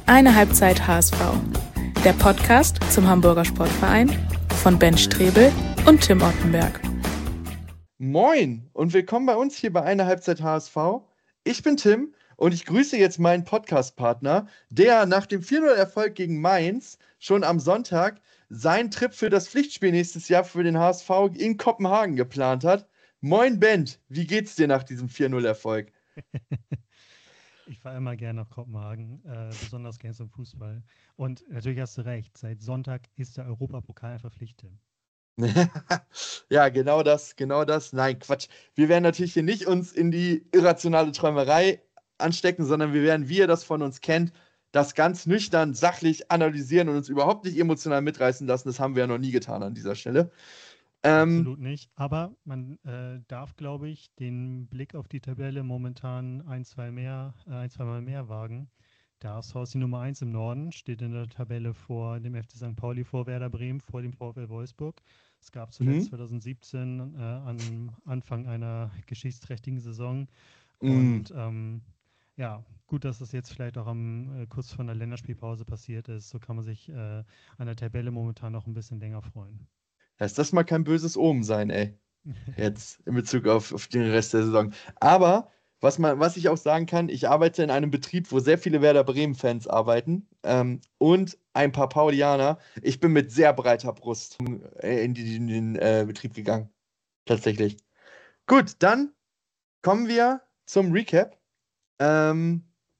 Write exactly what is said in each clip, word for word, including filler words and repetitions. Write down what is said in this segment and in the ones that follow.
Eine Halbzeit H S V, der Podcast zum Hamburger Sportverein von Ben Strebel und Tim Ottenberg. Moin und willkommen bei uns hier bei Eine Halbzeit H S V. Ich bin Tim und ich grüße jetzt meinen Podcast-Partner, der nach dem vier null Erfolg gegen Mainz schon am Sonntag seinen Trip für das Pflichtspiel nächstes Jahr für den H S V in Kopenhagen geplant hat. Moin Bent, wie geht's dir nach diesem vier null Erfolg? Ich fahre immer gerne nach Kopenhagen, äh, besonders gerne zum Fußball. Und natürlich hast du recht, seit Sonntag ist der Europapokal einfach Pflicht, Tim. Ja, genau das, genau das. Nein, Quatsch. Wir werden natürlich hier nicht uns in die irrationale Träumerei anstecken, sondern wir werden, wie ihr das von uns kennt, das ganz nüchtern, sachlich analysieren und uns überhaupt nicht emotional mitreißen lassen. Das haben wir ja noch nie getan an dieser Stelle. Ähm, Absolut nicht. Aber man äh, darf, glaube ich, den Blick auf die Tabelle momentan ein, zwei mehr, äh, ein, zwei Mal mehr wagen. Der H S V ist die Nummer eins im Norden, steht in der Tabelle vor dem F C Sankt Pauli, vor Werder Bremen, vor dem VfL Wolfsburg. Es gab zuletzt mhm. zwanzig siebzehn äh, am Anfang einer geschichtsträchtigen Saison. Mm. Und ähm, ja, gut, dass das jetzt vielleicht auch am äh, kurz vor der Länderspielpause passiert ist. So kann man sich äh, an der Tabelle momentan noch ein bisschen länger freuen. Lass das mal kein böses Omen sein, ey. Jetzt in Bezug auf, auf den Rest der Saison. Aber was, man, was ich auch sagen kann, ich arbeite in einem Betrieb, wo sehr viele Werder Bremen-Fans arbeiten ähm, und ein paar Paulianer. Ich bin mit sehr breiter Brust äh, in, die, in den äh, Betrieb gegangen. Tatsächlich. Gut, dann kommen wir zum Recap. Ähm,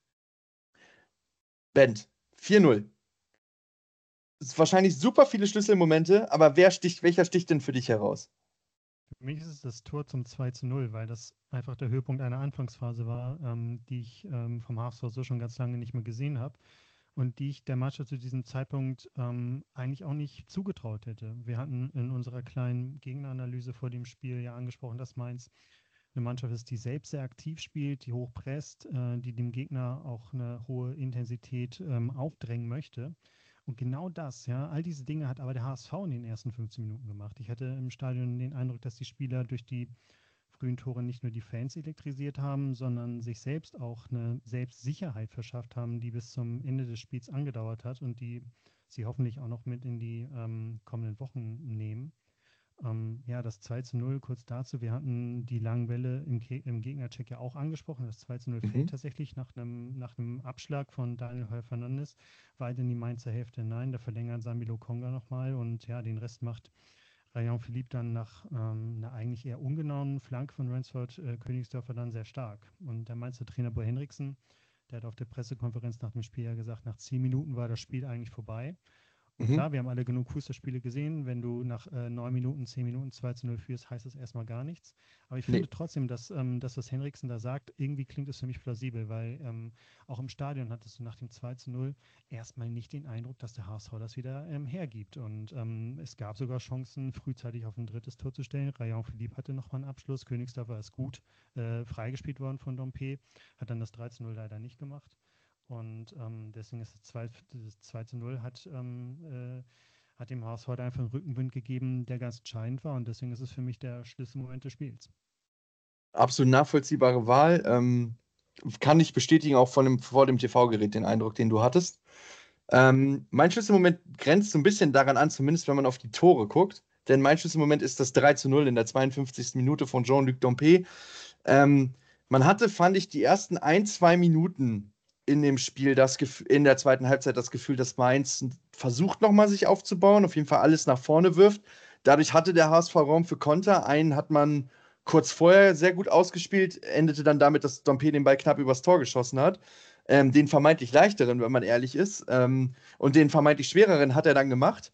Bent, vier null. Es ist wahrscheinlich super viele Schlüsselmomente, aber wer sticht, welcher sticht denn für dich heraus? Für mich ist es das Tor zum zwei zu null, weil das einfach der Höhepunkt einer Anfangsphase war, ähm, die ich ähm, vom H S V so schon ganz lange nicht mehr gesehen habe und die ich der Mannschaft zu diesem Zeitpunkt ähm, eigentlich auch nicht zugetraut hätte. Wir hatten in unserer kleinen Gegneranalyse vor dem Spiel ja angesprochen, dass Mainz eine Mannschaft ist, die selbst sehr aktiv spielt, die hochpresst, äh, die dem Gegner auch eine hohe Intensität ähm, aufdrängen möchte. Und genau das, ja, all diese Dinge hat aber der H S V in den ersten fünfzehn Minuten gemacht. Ich hatte im Stadion den Eindruck, dass die Spieler durch die frühen Tore nicht nur die Fans elektrisiert haben, sondern sich selbst auch eine Selbstsicherheit verschafft haben, die bis zum Ende des Spiels angedauert hat und die sie hoffentlich auch noch mit in die ähm, kommenden Wochen nehmen. Ähm, ja, das zwei zu null, kurz dazu. Wir hatten die langen Bälle im, Ke im Gegnercheck ja auch angesprochen. Das zwei zu null Mhm. fällt tatsächlich nach einem nach einem Abschlag von Daniel Heuer-Fernandes weit in die Mainzer Hälfte hinein. Da verlängert Sami Lokonga nochmal und ja, den Rest macht Rayan Philippe dann nach ähm, einer eigentlich eher ungenauen Flanke von Ransford äh, Königsdörfer dann sehr stark. Und der Mainzer Trainer Bo Henriksen, der hat auf der Pressekonferenz nach dem Spiel ja gesagt, nach zehn Minuten war das Spiel eigentlich vorbei. Und Mhm. klar, wir haben alle genug Fußballspiele gesehen. Wenn du nach äh, neun Minuten, zehn Minuten zwei zu null führst, heißt das erstmal gar nichts. Aber ich Nee. finde trotzdem, dass ähm, das, was Henriksen da sagt, irgendwie klingt es für mich plausibel, weil ähm, auch im Stadion hattest du nach dem zwei zu null erstmal nicht den Eindruck, dass der H S V das wieder ähm, hergibt. Und ähm, es gab sogar Chancen, frühzeitig auf ein drittes Tor zu stellen. Rayan Philippe hatte nochmal einen Abschluss. Königsdörfer ist gut äh, freigespielt worden von Dompe, hat dann das drei zu null leider nicht gemacht. Und ähm, deswegen ist das zwei, das zwei zu null hat, ähm, äh, hat dem H S V heute einfach einen Rückenwind gegeben, der ganz entscheidend war. Und deswegen ist es für mich der Schlüsselmoment des Spiels. Absolut nachvollziehbare Wahl. Ähm, kann ich bestätigen, auch von dem, vor dem T V-Gerät, den Eindruck, den du hattest. Ähm, mein Schlüsselmoment grenzt so ein bisschen daran an, zumindest wenn man auf die Tore guckt. Denn mein Schlüsselmoment ist das drei zu null in der zweiundfünfzigsten Minute von Jean-Luc Dompe. Ähm, man hatte, fand ich, die ersten ein, zwei Minuten in dem Spiel, das in der zweiten Halbzeit das Gefühl, dass Mainz versucht nochmal sich aufzubauen, auf jeden Fall alles nach vorne wirft. Dadurch hatte der H S V Raum für Konter. Einen hat man kurz vorher sehr gut ausgespielt, endete dann damit, dass Dompe den Ball knapp übers Tor geschossen hat. Ähm, den vermeintlich leichteren, wenn man ehrlich ist. Ähm, und den vermeintlich schwereren hat er dann gemacht.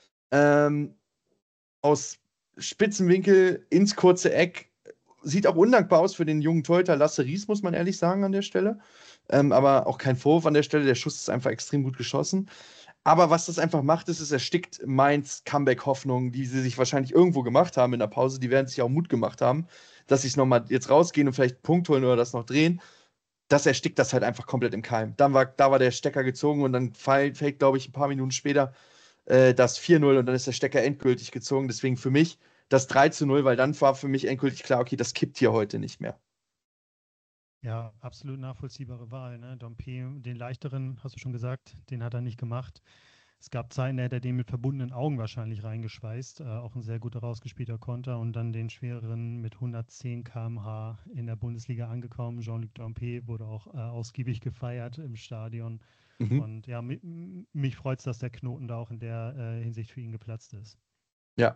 Ähm, aus Spitzenwinkel ins kurze Eck. Sieht auch undankbar aus für den jungen Torhüter Lasse Ries, muss man ehrlich sagen, an der Stelle. Ähm, aber auch kein Vorwurf an der Stelle. Der Schuss ist einfach extrem gut geschossen. Aber was das einfach macht, ist, es erstickt Mainz Comeback-Hoffnungen, die sie sich wahrscheinlich irgendwo gemacht haben in der Pause. Die werden sich auch Mut gemacht haben, dass sie es nochmal jetzt rausgehen und vielleicht einen Punkt holen oder das noch drehen. Das erstickt das halt einfach komplett im Keim. Dann war, da war der Stecker gezogen und dann fällt, fällt glaube ich, ein paar Minuten später äh, das vier null und dann ist der Stecker endgültig gezogen. Deswegen für mich das drei zu null, weil dann war für mich endgültig klar, okay, das kippt hier heute nicht mehr. Ja, absolut nachvollziehbare Wahl. Ne? Dompe, den leichteren, hast du schon gesagt, den hat er nicht gemacht. Es gab Zeiten, da hätte er den mit verbundenen Augen wahrscheinlich reingeschweißt. Äh, auch ein sehr gut rausgespielter Konter. Und dann den schwereren mit hundertzehn Kilometer pro Stunde in der Bundesliga angekommen. Jean-Luc Dompe wurde auch äh, ausgiebig gefeiert im Stadion. Mhm. Und ja, mi mich freut es, dass der Knoten da auch in der äh, Hinsicht für ihn geplatzt ist. Ja.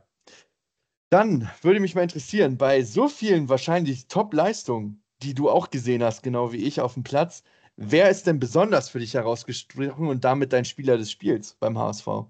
Dann würde mich mal interessieren, bei so vielen wahrscheinlich Top-Leistungen, die du auch gesehen hast, genau wie ich auf dem Platz, wer ist denn besonders für dich herausgestochen und damit dein Spieler des Spiels beim H S V?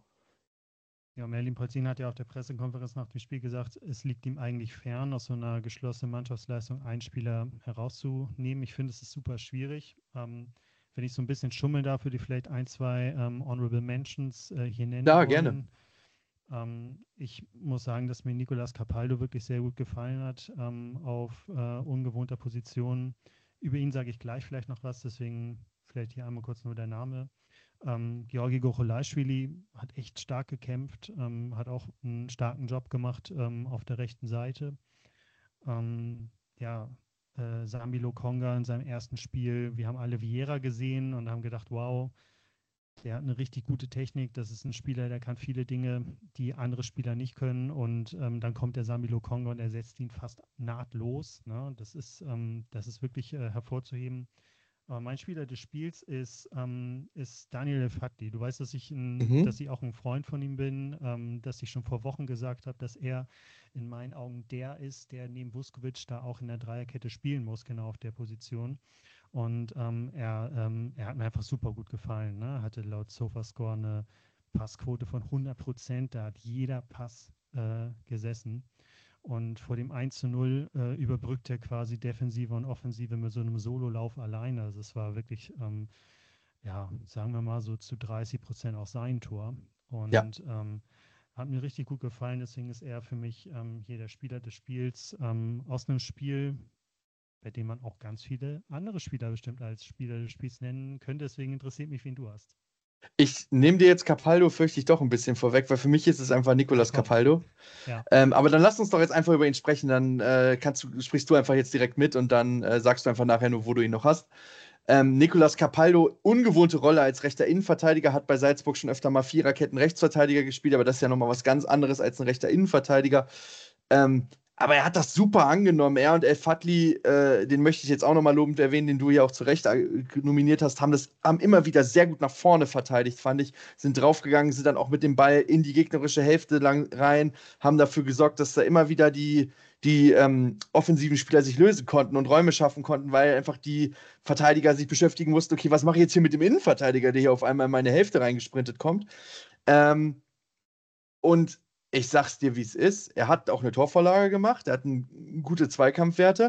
Ja, Merlin Polzin hat ja auf der Pressekonferenz nach dem Spiel gesagt, es liegt ihm eigentlich fern, aus so einer geschlossenen Mannschaftsleistung einen Spieler herauszunehmen. Ich finde, es ist super schwierig. Ähm, wenn ich so ein bisschen schummeln darf, würde ich vielleicht ein, zwei ähm, Honorable Mentions äh, hier nennen Ja, gerne. wollen. Ähm, ich muss sagen, dass mir Nicolas Capaldo wirklich sehr gut gefallen hat, ähm, auf äh, ungewohnter Position. Über ihn sage ich gleich vielleicht noch was, deswegen vielleicht hier einmal kurz nur der Name. Ähm, Georgi Gocholashvili hat echt stark gekämpft, ähm, hat auch einen starken Job gemacht ähm, auf der rechten Seite. Ähm, ja, äh, Sambi Lokonga in seinem ersten Spiel. Wir haben alle Vieira gesehen und haben gedacht, wow, der hat eine richtig gute Technik. Das ist ein Spieler, der kann viele Dinge, die andere Spieler nicht können. Und ähm, dann kommt der Sambi Lokonga und ersetzt ihn fast nahtlos. Ne? Das ist, ähm, das ist wirklich äh, hervorzuheben. Aber mein Spieler des Spiels ist, ähm, ist Daniel Elfhakdi. Du weißt, dass ich, ein, Mhm. dass ich auch ein Freund von ihm bin, ähm, dass ich schon vor Wochen gesagt habe, dass er in meinen Augen der ist, der neben Vuskovic da auch in der Dreierkette spielen muss, genau auf der Position. Und ähm, er, ähm, er hat mir einfach super gut gefallen. Ne? Hatte laut Sofascore eine Passquote von hundert Prozent. Da hat jeder Pass äh, gesessen. Und vor dem eins zu null äh, überbrückt er quasi Defensive und Offensive mit so einem Sololauf alleine. Also es war wirklich, ähm, ja, sagen wir mal so zu dreißig Prozent auch sein Tor. Ja. Und ähm, hat mir richtig gut gefallen. Deswegen ist er für mich ähm, hier der Spieler des Spiels ähm, aus einem Spiel, bei dem man auch ganz viele andere Spieler bestimmt als Spieler des Spiels nennen könnte. Deswegen interessiert mich, wen du hast. Ich nehme dir jetzt Capaldo, fürchte ich, doch ein bisschen vorweg, weil für mich ist es einfach Na Nicolas komm, Capaldo. ja. Ähm, aber dann lass uns doch jetzt einfach über ihn sprechen. Dann äh, kannst du, sprichst du einfach jetzt direkt mit und dann äh, sagst du einfach nachher nur, wo du ihn noch hast. Ähm, Nicolas Capaldo, ungewohnte Rolle als rechter Innenverteidiger, hat bei Salzburg schon öfter mal Viererketten Rechtsverteidiger gespielt, aber das ist ja nochmal was ganz anderes als ein rechter Innenverteidiger. Ähm, aber er hat das super angenommen. Er und El Fadli, äh, den möchte ich jetzt auch nochmal lobend erwähnen, den du ja auch zu Recht äh, nominiert hast, haben das haben immer wieder sehr gut nach vorne verteidigt, fand ich. Sind draufgegangen, sind dann auch mit dem Ball in die gegnerische Hälfte lang rein, haben dafür gesorgt, dass da immer wieder die, die ähm, offensiven Spieler sich lösen konnten und Räume schaffen konnten, weil einfach die Verteidiger sich beschäftigen mussten, okay, was mache ich jetzt hier mit dem Innenverteidiger, der hier auf einmal in meine Hälfte reingesprintet kommt. Ähm, und ich sag's dir, wie es ist. Er hat auch eine Torvorlage gemacht, er hat ein, gute Zweikampfwerte.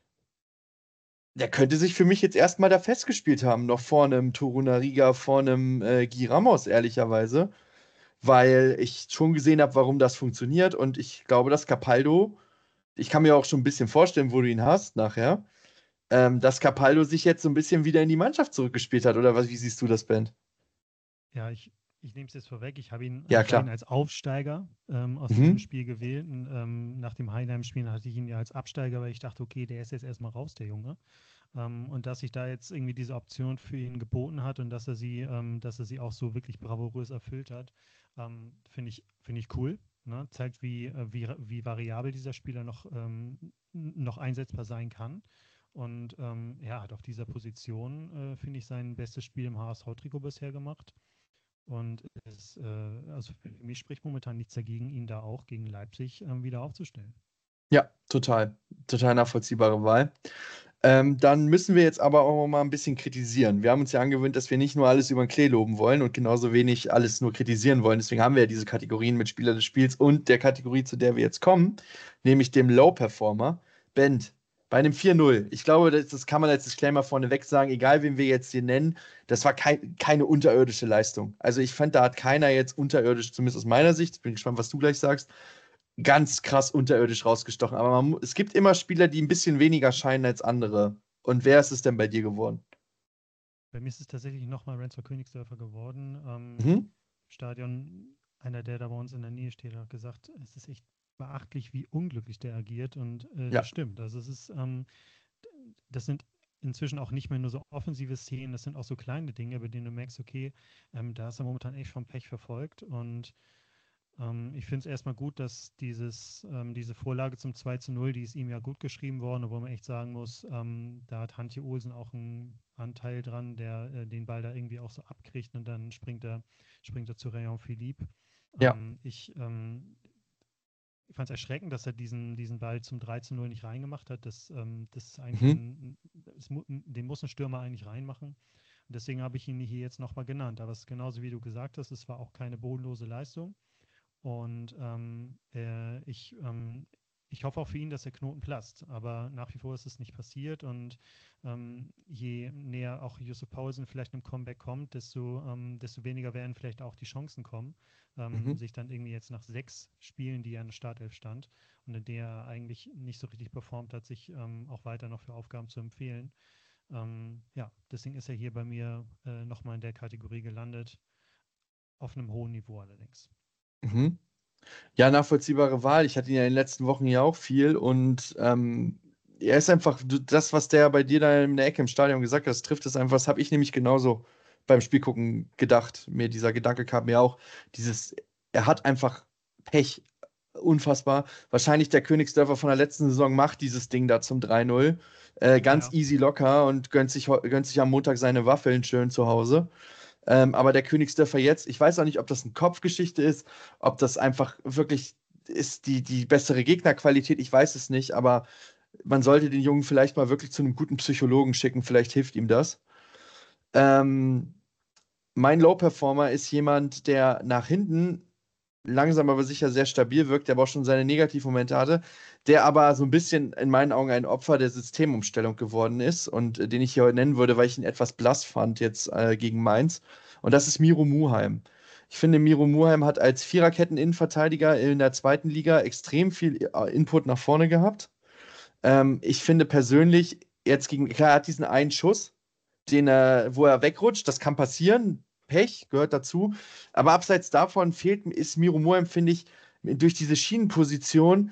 Der könnte sich für mich jetzt erstmal da festgespielt haben, noch vor einem Torunariga, vor einem äh, Guy Ramos, ehrlicherweise, weil ich schon gesehen habe, warum das funktioniert. Und ich glaube, dass Capaldo, ich kann mir auch schon ein bisschen vorstellen, wo du ihn hast nachher, ähm, dass Capaldo sich jetzt so ein bisschen wieder in die Mannschaft zurückgespielt hat. Oder was, wie siehst du das, Ben? Ja, ich, ich nehme es jetzt vorweg. Ich habe ihn, Ja, ich habe ihn klar. als Aufsteiger ähm, aus diesem Mhm. Spiel gewählt. Und, ähm, nach dem Heidenheim-Spiel hatte ich ihn ja als Absteiger, weil ich dachte, okay, der ist jetzt erstmal raus, der Junge. Ähm, und dass sich da jetzt irgendwie diese Option für ihn geboten hat und dass er sie, ähm, dass er sie auch so wirklich bravourös erfüllt hat, ähm, finde ich, finde ich cool. Ne? Zeigt, wie, äh, wie, wie variabel dieser Spieler noch, ähm, noch einsetzbar sein kann. Und ähm, ja, hat auf dieser Position, äh, finde ich, sein bestes Spiel im H S V-Trikot bisher gemacht. Und es, äh, also für mich spricht momentan nichts dagegen, ihn da auch gegen Leipzig ähm, wieder aufzustellen. Ja, total. Total nachvollziehbare Wahl. Ähm, dann müssen wir jetzt aber auch mal ein bisschen kritisieren. Wir haben uns ja angewöhnt, dass wir nicht nur alles über den Klee loben wollen und genauso wenig alles nur kritisieren wollen. Deswegen haben wir ja diese Kategorien mit Spieler des Spiels und der Kategorie, zu der wir jetzt kommen, nämlich dem Low-Performer. Bent, bei einem vier null. Ich glaube, das, das kann man als Disclaimer vorneweg sagen, egal wen wir jetzt hier nennen, das war kein, keine unterirdische Leistung. Also ich fand, da hat keiner jetzt unterirdisch, zumindest aus meiner Sicht, bin gespannt, was du gleich sagst, ganz krass unterirdisch rausgestochen. Aber man, mu- es gibt immer Spieler, die ein bisschen weniger scheinen als andere. Und wer ist es denn bei dir geworden? Bei mir ist es tatsächlich nochmal Renzo Königsdörfer geworden. Ähm, Mhm. Stadion, einer, der da bei uns in der Nähe steht, hat gesagt, es ist echt beachtlich, wie unglücklich der agiert. Und äh, das Ja. stimmt. Also es ist, ähm, das sind inzwischen auch nicht mehr nur so offensive Szenen, das sind auch so kleine Dinge, bei denen du merkst, okay, ähm, da ist er momentan echt vom Pech verfolgt. Und ähm, ich finde es erstmal gut, dass dieses, ähm, diese Vorlage zum zwei zu null, die ist ihm ja gut geschrieben worden, obwohl man echt sagen muss, ähm, da hat Hantje Olsen auch einen Anteil dran, der äh, den Ball da irgendwie auch so abkriegt und dann springt er, springt er zu Rayon Philippe. Ja. Ähm, ich ähm, ich fand es erschreckend, dass er diesen, diesen Ball zum drei zu null nicht reingemacht hat. Das, ähm, das ist eigentlich Mhm. ein, das, den muss ein Stürmer eigentlich reinmachen. Und deswegen habe ich ihn hier jetzt nochmal genannt. Aber es ist genauso wie du gesagt hast, es war auch keine bodenlose Leistung. Und ähm, äh, ich, ähm, ich hoffe auch für ihn, dass der Knoten platzt. Aber nach wie vor ist es nicht passiert. Und ähm, je näher auch Yusuf Poulsen vielleicht einem Comeback kommt, desto, ähm, desto weniger werden vielleicht auch die Chancen kommen, ähm, Mhm. sich dann irgendwie jetzt nach sechs Spielen, die er in der Startelf stand und in der er eigentlich nicht so richtig performt hat, sich ähm, auch weiter noch für Aufgaben zu empfehlen. Ähm, ja, deswegen ist er hier bei mir äh, nochmal in der Kategorie gelandet, auf einem hohen Niveau allerdings. Mhm. Ja, nachvollziehbare Wahl. Ich hatte ihn ja in den letzten Wochen ja auch viel und ähm, er ist einfach, du- das, was der bei dir da in der Ecke im Stadion gesagt hat, das trifft es einfach. Das habe ich nämlich genauso beim Spielgucken gedacht. Mir dieser Gedanke kam mir auch, dieses, er hat einfach Pech. Unfassbar. Wahrscheinlich der Königsdörfer von der letzten Saison macht dieses Ding da zum drei null. Äh, ganz Ja, easy locker und gönnt sich, heu- gönnt sich am Montag seine Waffeln schön zu Hause. Ähm, aber der Königsdörfer jetzt, ich weiß auch nicht, ob das eine Kopfgeschichte ist, ob das einfach wirklich ist die, die bessere Gegnerqualität, ich weiß es nicht, aber man sollte den Jungen vielleicht mal wirklich zu einem guten Psychologen schicken, vielleicht hilft ihm das. Ähm, Mein Low-Performer ist jemand, der nach hinten langsam aber sicher sehr stabil wirkt, der aber auch schon seine Negativmomente hatte, der aber so ein bisschen in meinen Augen ein Opfer der Systemumstellung geworden ist und äh, den ich hier heute nennen würde, weil ich ihn etwas blass fand jetzt äh, gegen Mainz. Und das ist Miro Muheim. Ich finde, Miro Muheim hat als Viererketten-Innenverteidiger in der zweiten Liga extrem viel äh, Input nach vorne gehabt. Ähm, ich finde persönlich, jetzt gegen, klar, er hat diesen einen Schuss, den er, wo er wegrutscht, das kann passieren. Pech gehört dazu. Aber abseits davon fehlt, ist Miro Moem, finde ich, durch diese Schienenposition.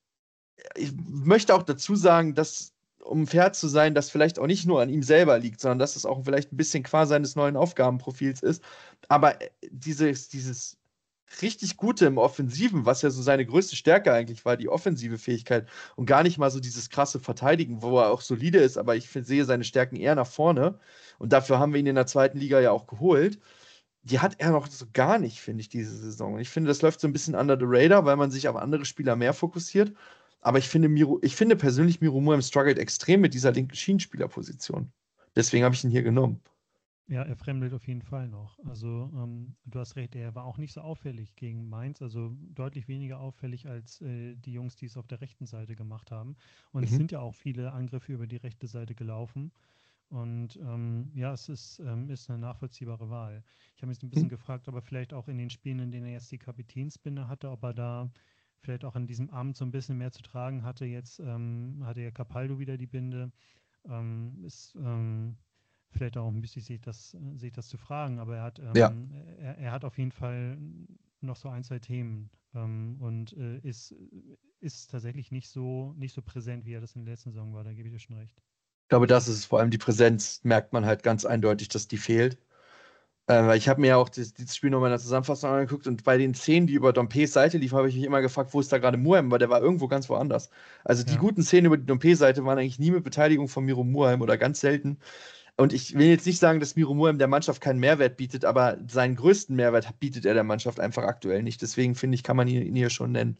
Ich möchte auch dazu sagen, dass, um fair zu sein, das vielleicht auch nicht nur an ihm selber liegt, sondern dass es auch vielleicht ein bisschen qua seines neuen Aufgabenprofils ist. Aber äh, dieses, dieses richtig Gute im Offensiven, was ja so seine größte Stärke eigentlich war, die offensive Fähigkeit und gar nicht mal so dieses krasse Verteidigen, wo er auch solide ist, aber ich find, sehe seine Stärken eher nach vorne und dafür haben wir ihn in der zweiten Liga ja auch geholt. Die hat er noch so gar nicht, finde ich, diese Saison. Und ich finde, das läuft so ein bisschen under the radar, weil man sich auf andere Spieler mehr fokussiert. Aber ich finde, Miro, ich finde persönlich, Miro Muheim struggelt extrem mit dieser linken Schienenspielerposition. Deswegen habe ich ihn hier genommen. ja, er fremdelt auf jeden Fall noch. Also ähm, du hast recht, er war auch nicht so auffällig gegen Mainz, also deutlich weniger auffällig als äh, die Jungs, die es auf der rechten Seite gemacht haben. Und es Mhm. sind ja auch viele Angriffe über die rechte Seite gelaufen. Und ähm, ja, es ist, ähm, ist eine nachvollziehbare Wahl. Ich habe mich so ein bisschen gefragt, ob er vielleicht auch in den Spielen, in denen er jetzt die Kapitänsbinde hatte, ob er da vielleicht auch in diesem Amt so ein bisschen mehr zu tragen hatte. Jetzt ähm, hatte ja Capaldo wieder die Binde. Ähm, ist ähm, vielleicht auch müsste ich sich das, äh, sich das zu fragen, aber er hat, Ja. ähm, er, er hat auf jeden Fall noch so ein, zwei Themen ähm, und äh, ist, ist tatsächlich nicht so, nicht so präsent, wie er das in der letzten Saison war. Da gebe ich dir schon recht. Ich glaube, das ist es vor allem die Präsenz, merkt man halt ganz eindeutig, dass die fehlt. Äh, weil ich habe mir ja auch das, dieses Spiel nochmal in der Zusammenfassung angeguckt und bei den Szenen, die über Dompees Seite liefen, habe ich mich immer gefragt, wo ist da gerade Muheim, weil der war irgendwo ganz woanders. Also die Ja, guten Szenen über die Dompe-Seite waren eigentlich nie mit Beteiligung von Miro Muheim oder ganz selten. Und ich will jetzt nicht sagen, dass Miro Muheim der Mannschaft keinen Mehrwert bietet, aber seinen größten Mehrwert bietet er der Mannschaft einfach aktuell nicht. Deswegen finde ich, kann man ihn, ihn hier schon nennen.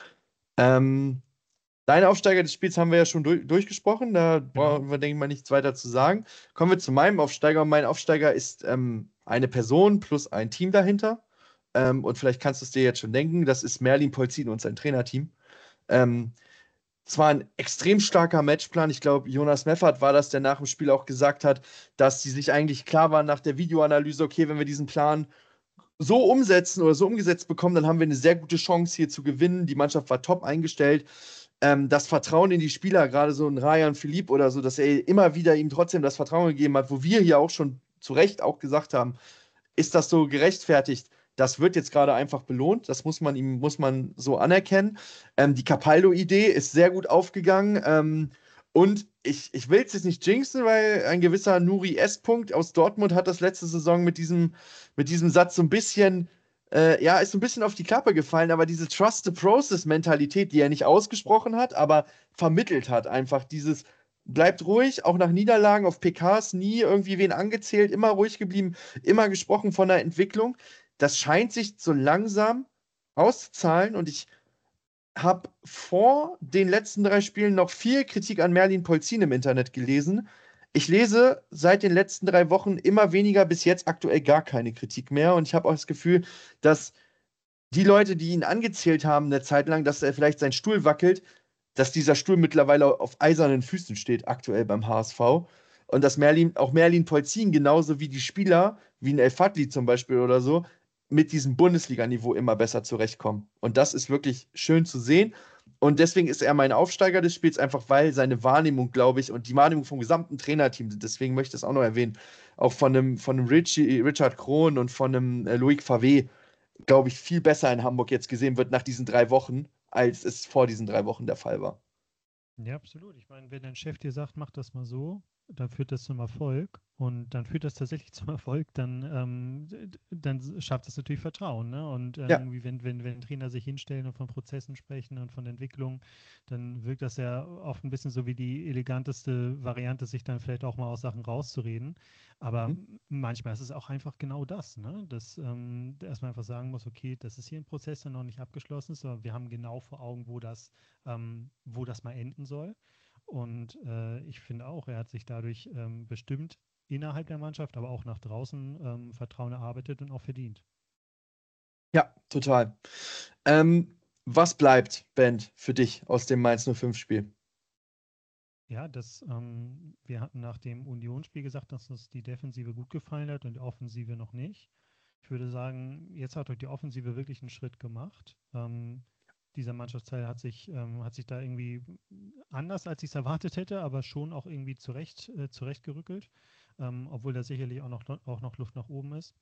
Ähm, Deine Aufsteiger des Spiels haben wir ja schon durch, durchgesprochen. Da genau. brauchen wir, denke ich mal, nichts weiter zu sagen. Kommen wir zu meinem Aufsteiger. Und mein Aufsteiger ist ähm, eine Person plus ein Team dahinter. Ähm, und vielleicht kannst du es dir jetzt schon denken. Das ist Merlin Polzin und sein Trainerteam. Ähm, Es war ein extrem starker Matchplan. Ich glaube, Jonas Meffert war das, der nach dem Spiel auch gesagt hat, dass sie sich eigentlich klar waren nach der Videoanalyse, okay, wenn wir diesen Plan so umsetzen oder so umgesetzt bekommen, dann haben wir eine sehr gute Chance hier zu gewinnen. Die Mannschaft war top eingestellt. Ähm, das Vertrauen in die Spieler, gerade so ein Ryan Philippe oder so, dass er immer wieder ihm trotzdem das Vertrauen gegeben hat, wo wir hier auch schon zu Recht auch gesagt haben, ist das so gerechtfertigt? Das wird jetzt gerade einfach belohnt. Das muss man ihm, muss man so anerkennen. Ähm, die Capaldo-Idee ist sehr gut aufgegangen. Ähm, Und ich, ich will es jetzt nicht jinxen, weil ein gewisser Nuri S. Punkt aus Dortmund hat das letzte Saison mit diesem, mit diesem Satz so ein bisschen, äh, ja, ist so ein bisschen auf die Klappe gefallen, aber diese Trust the Process-Mentalität, die er nicht ausgesprochen hat, aber vermittelt hat, einfach dieses, bleibt ruhig, auch nach Niederlagen auf P Ks, nie irgendwie wen angezählt, immer ruhig geblieben, immer gesprochen von der Entwicklung. Das scheint sich so langsam auszuzahlen und ich habe vor den letzten drei Spielen noch viel Kritik an Merlin Polzin im Internet gelesen. Ich lese seit den letzten drei Wochen immer weniger, bis jetzt aktuell gar keine Kritik mehr. Und ich habe auch das Gefühl, dass die Leute, die ihn angezählt haben, eine Zeit lang, dass er vielleicht sein Stuhl wackelt, dass dieser Stuhl mittlerweile auf eisernen Füßen steht, aktuell beim H S V. Und dass Merlin, auch Merlin Polzin, genauso wie die Spieler, wie ein El Fadli zum Beispiel oder so, mit diesem Bundesliga-Niveau immer besser zurechtkommen. Und das ist wirklich schön zu sehen. Und deswegen ist er mein Aufsteiger des Spiels, einfach weil seine Wahrnehmung, glaube ich, und die Wahrnehmung vom gesamten Trainerteam, deswegen möchte ich das auch noch erwähnen, auch von einem, von einem Richie, Richard Krohn und von einem äh, Loic Favre, glaube ich, viel besser in Hamburg jetzt gesehen wird nach diesen drei Wochen, als es vor diesen drei Wochen der Fall war. Ja, absolut. Ich meine, wenn dein Chef dir sagt, mach das mal so, dann führt das zum Erfolg und dann führt das tatsächlich zum Erfolg, dann, ähm, d- dann schafft das natürlich Vertrauen. Ne? Und Ja. irgendwie, wenn, wenn, wenn Trainer sich hinstellen und von Prozessen sprechen und von Entwicklung, dann wirkt das ja oft ein bisschen so wie die eleganteste Variante, sich dann vielleicht auch mal aus Sachen rauszureden. Aber Mhm. manchmal ist es auch einfach genau das, ne? Dass ähm, erstmal einfach sagen muss, okay, das ist hier ein Prozess, der noch nicht abgeschlossen ist, aber wir haben genau vor Augen, wo das, ähm, wo das mal enden soll. Und äh, ich finde auch, er hat sich dadurch ähm, bestimmt innerhalb der Mannschaft, aber auch nach draußen ähm, Vertrauen erarbeitet und auch verdient. Ja, total. Ähm, was bleibt, Ben, für dich aus dem Mainz null fünf-Spiel? Ja, das, ähm, wir hatten nach dem Unionsspiel gesagt, dass uns die Defensive gut gefallen hat und die Offensive noch nicht. Ich würde sagen, jetzt hat euch die Offensive wirklich einen Schritt gemacht. Ähm, dieser Mannschaftsteil hat sich, ähm, hat sich da irgendwie anders, als ich es erwartet hätte, aber schon auch irgendwie zurecht, äh, zurechtgerückelt, ähm, obwohl da sicherlich auch noch, auch noch Luft nach oben ist.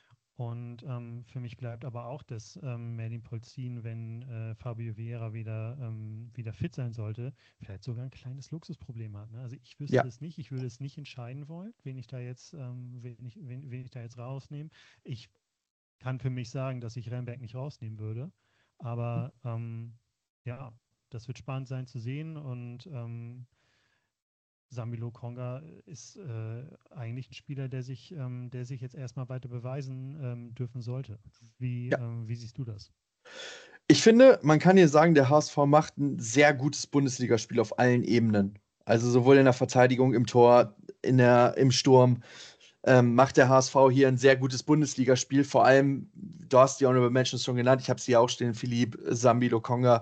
Und ähm, für mich bleibt aber auch, dass ähm, Merlin Polzin, wenn äh, Fabio Vieira wieder, ähm, wieder fit sein sollte, vielleicht sogar ein kleines Luxusproblem hat. Ne? Also ich wüsste Ja. es nicht, ich würde es nicht entscheiden wollen, wen ich da jetzt, ähm, wen ich, wen, wen ich da jetzt rausnehme. Ich kann für mich sagen, dass ich Remberg nicht rausnehmen würde. Aber ähm, ja, das wird spannend sein zu sehen und ähm, Sambi Konga ist äh, eigentlich ein Spieler, der sich, ähm, der sich jetzt erstmal weiter beweisen ähm, dürfen sollte. Wie, Ja. ähm, wie siehst du das? Ich finde, man kann hier sagen, der H S V macht ein sehr gutes Bundesligaspiel auf allen Ebenen. Also sowohl in der Verteidigung, im Tor, in der, im Sturm, ähm, macht der H S V hier ein sehr gutes Bundesligaspiel. Vor allem, du hast die Honorable Mentions schon genannt, ich habe sie auch stehen, Philipp, Sambi Lokonga,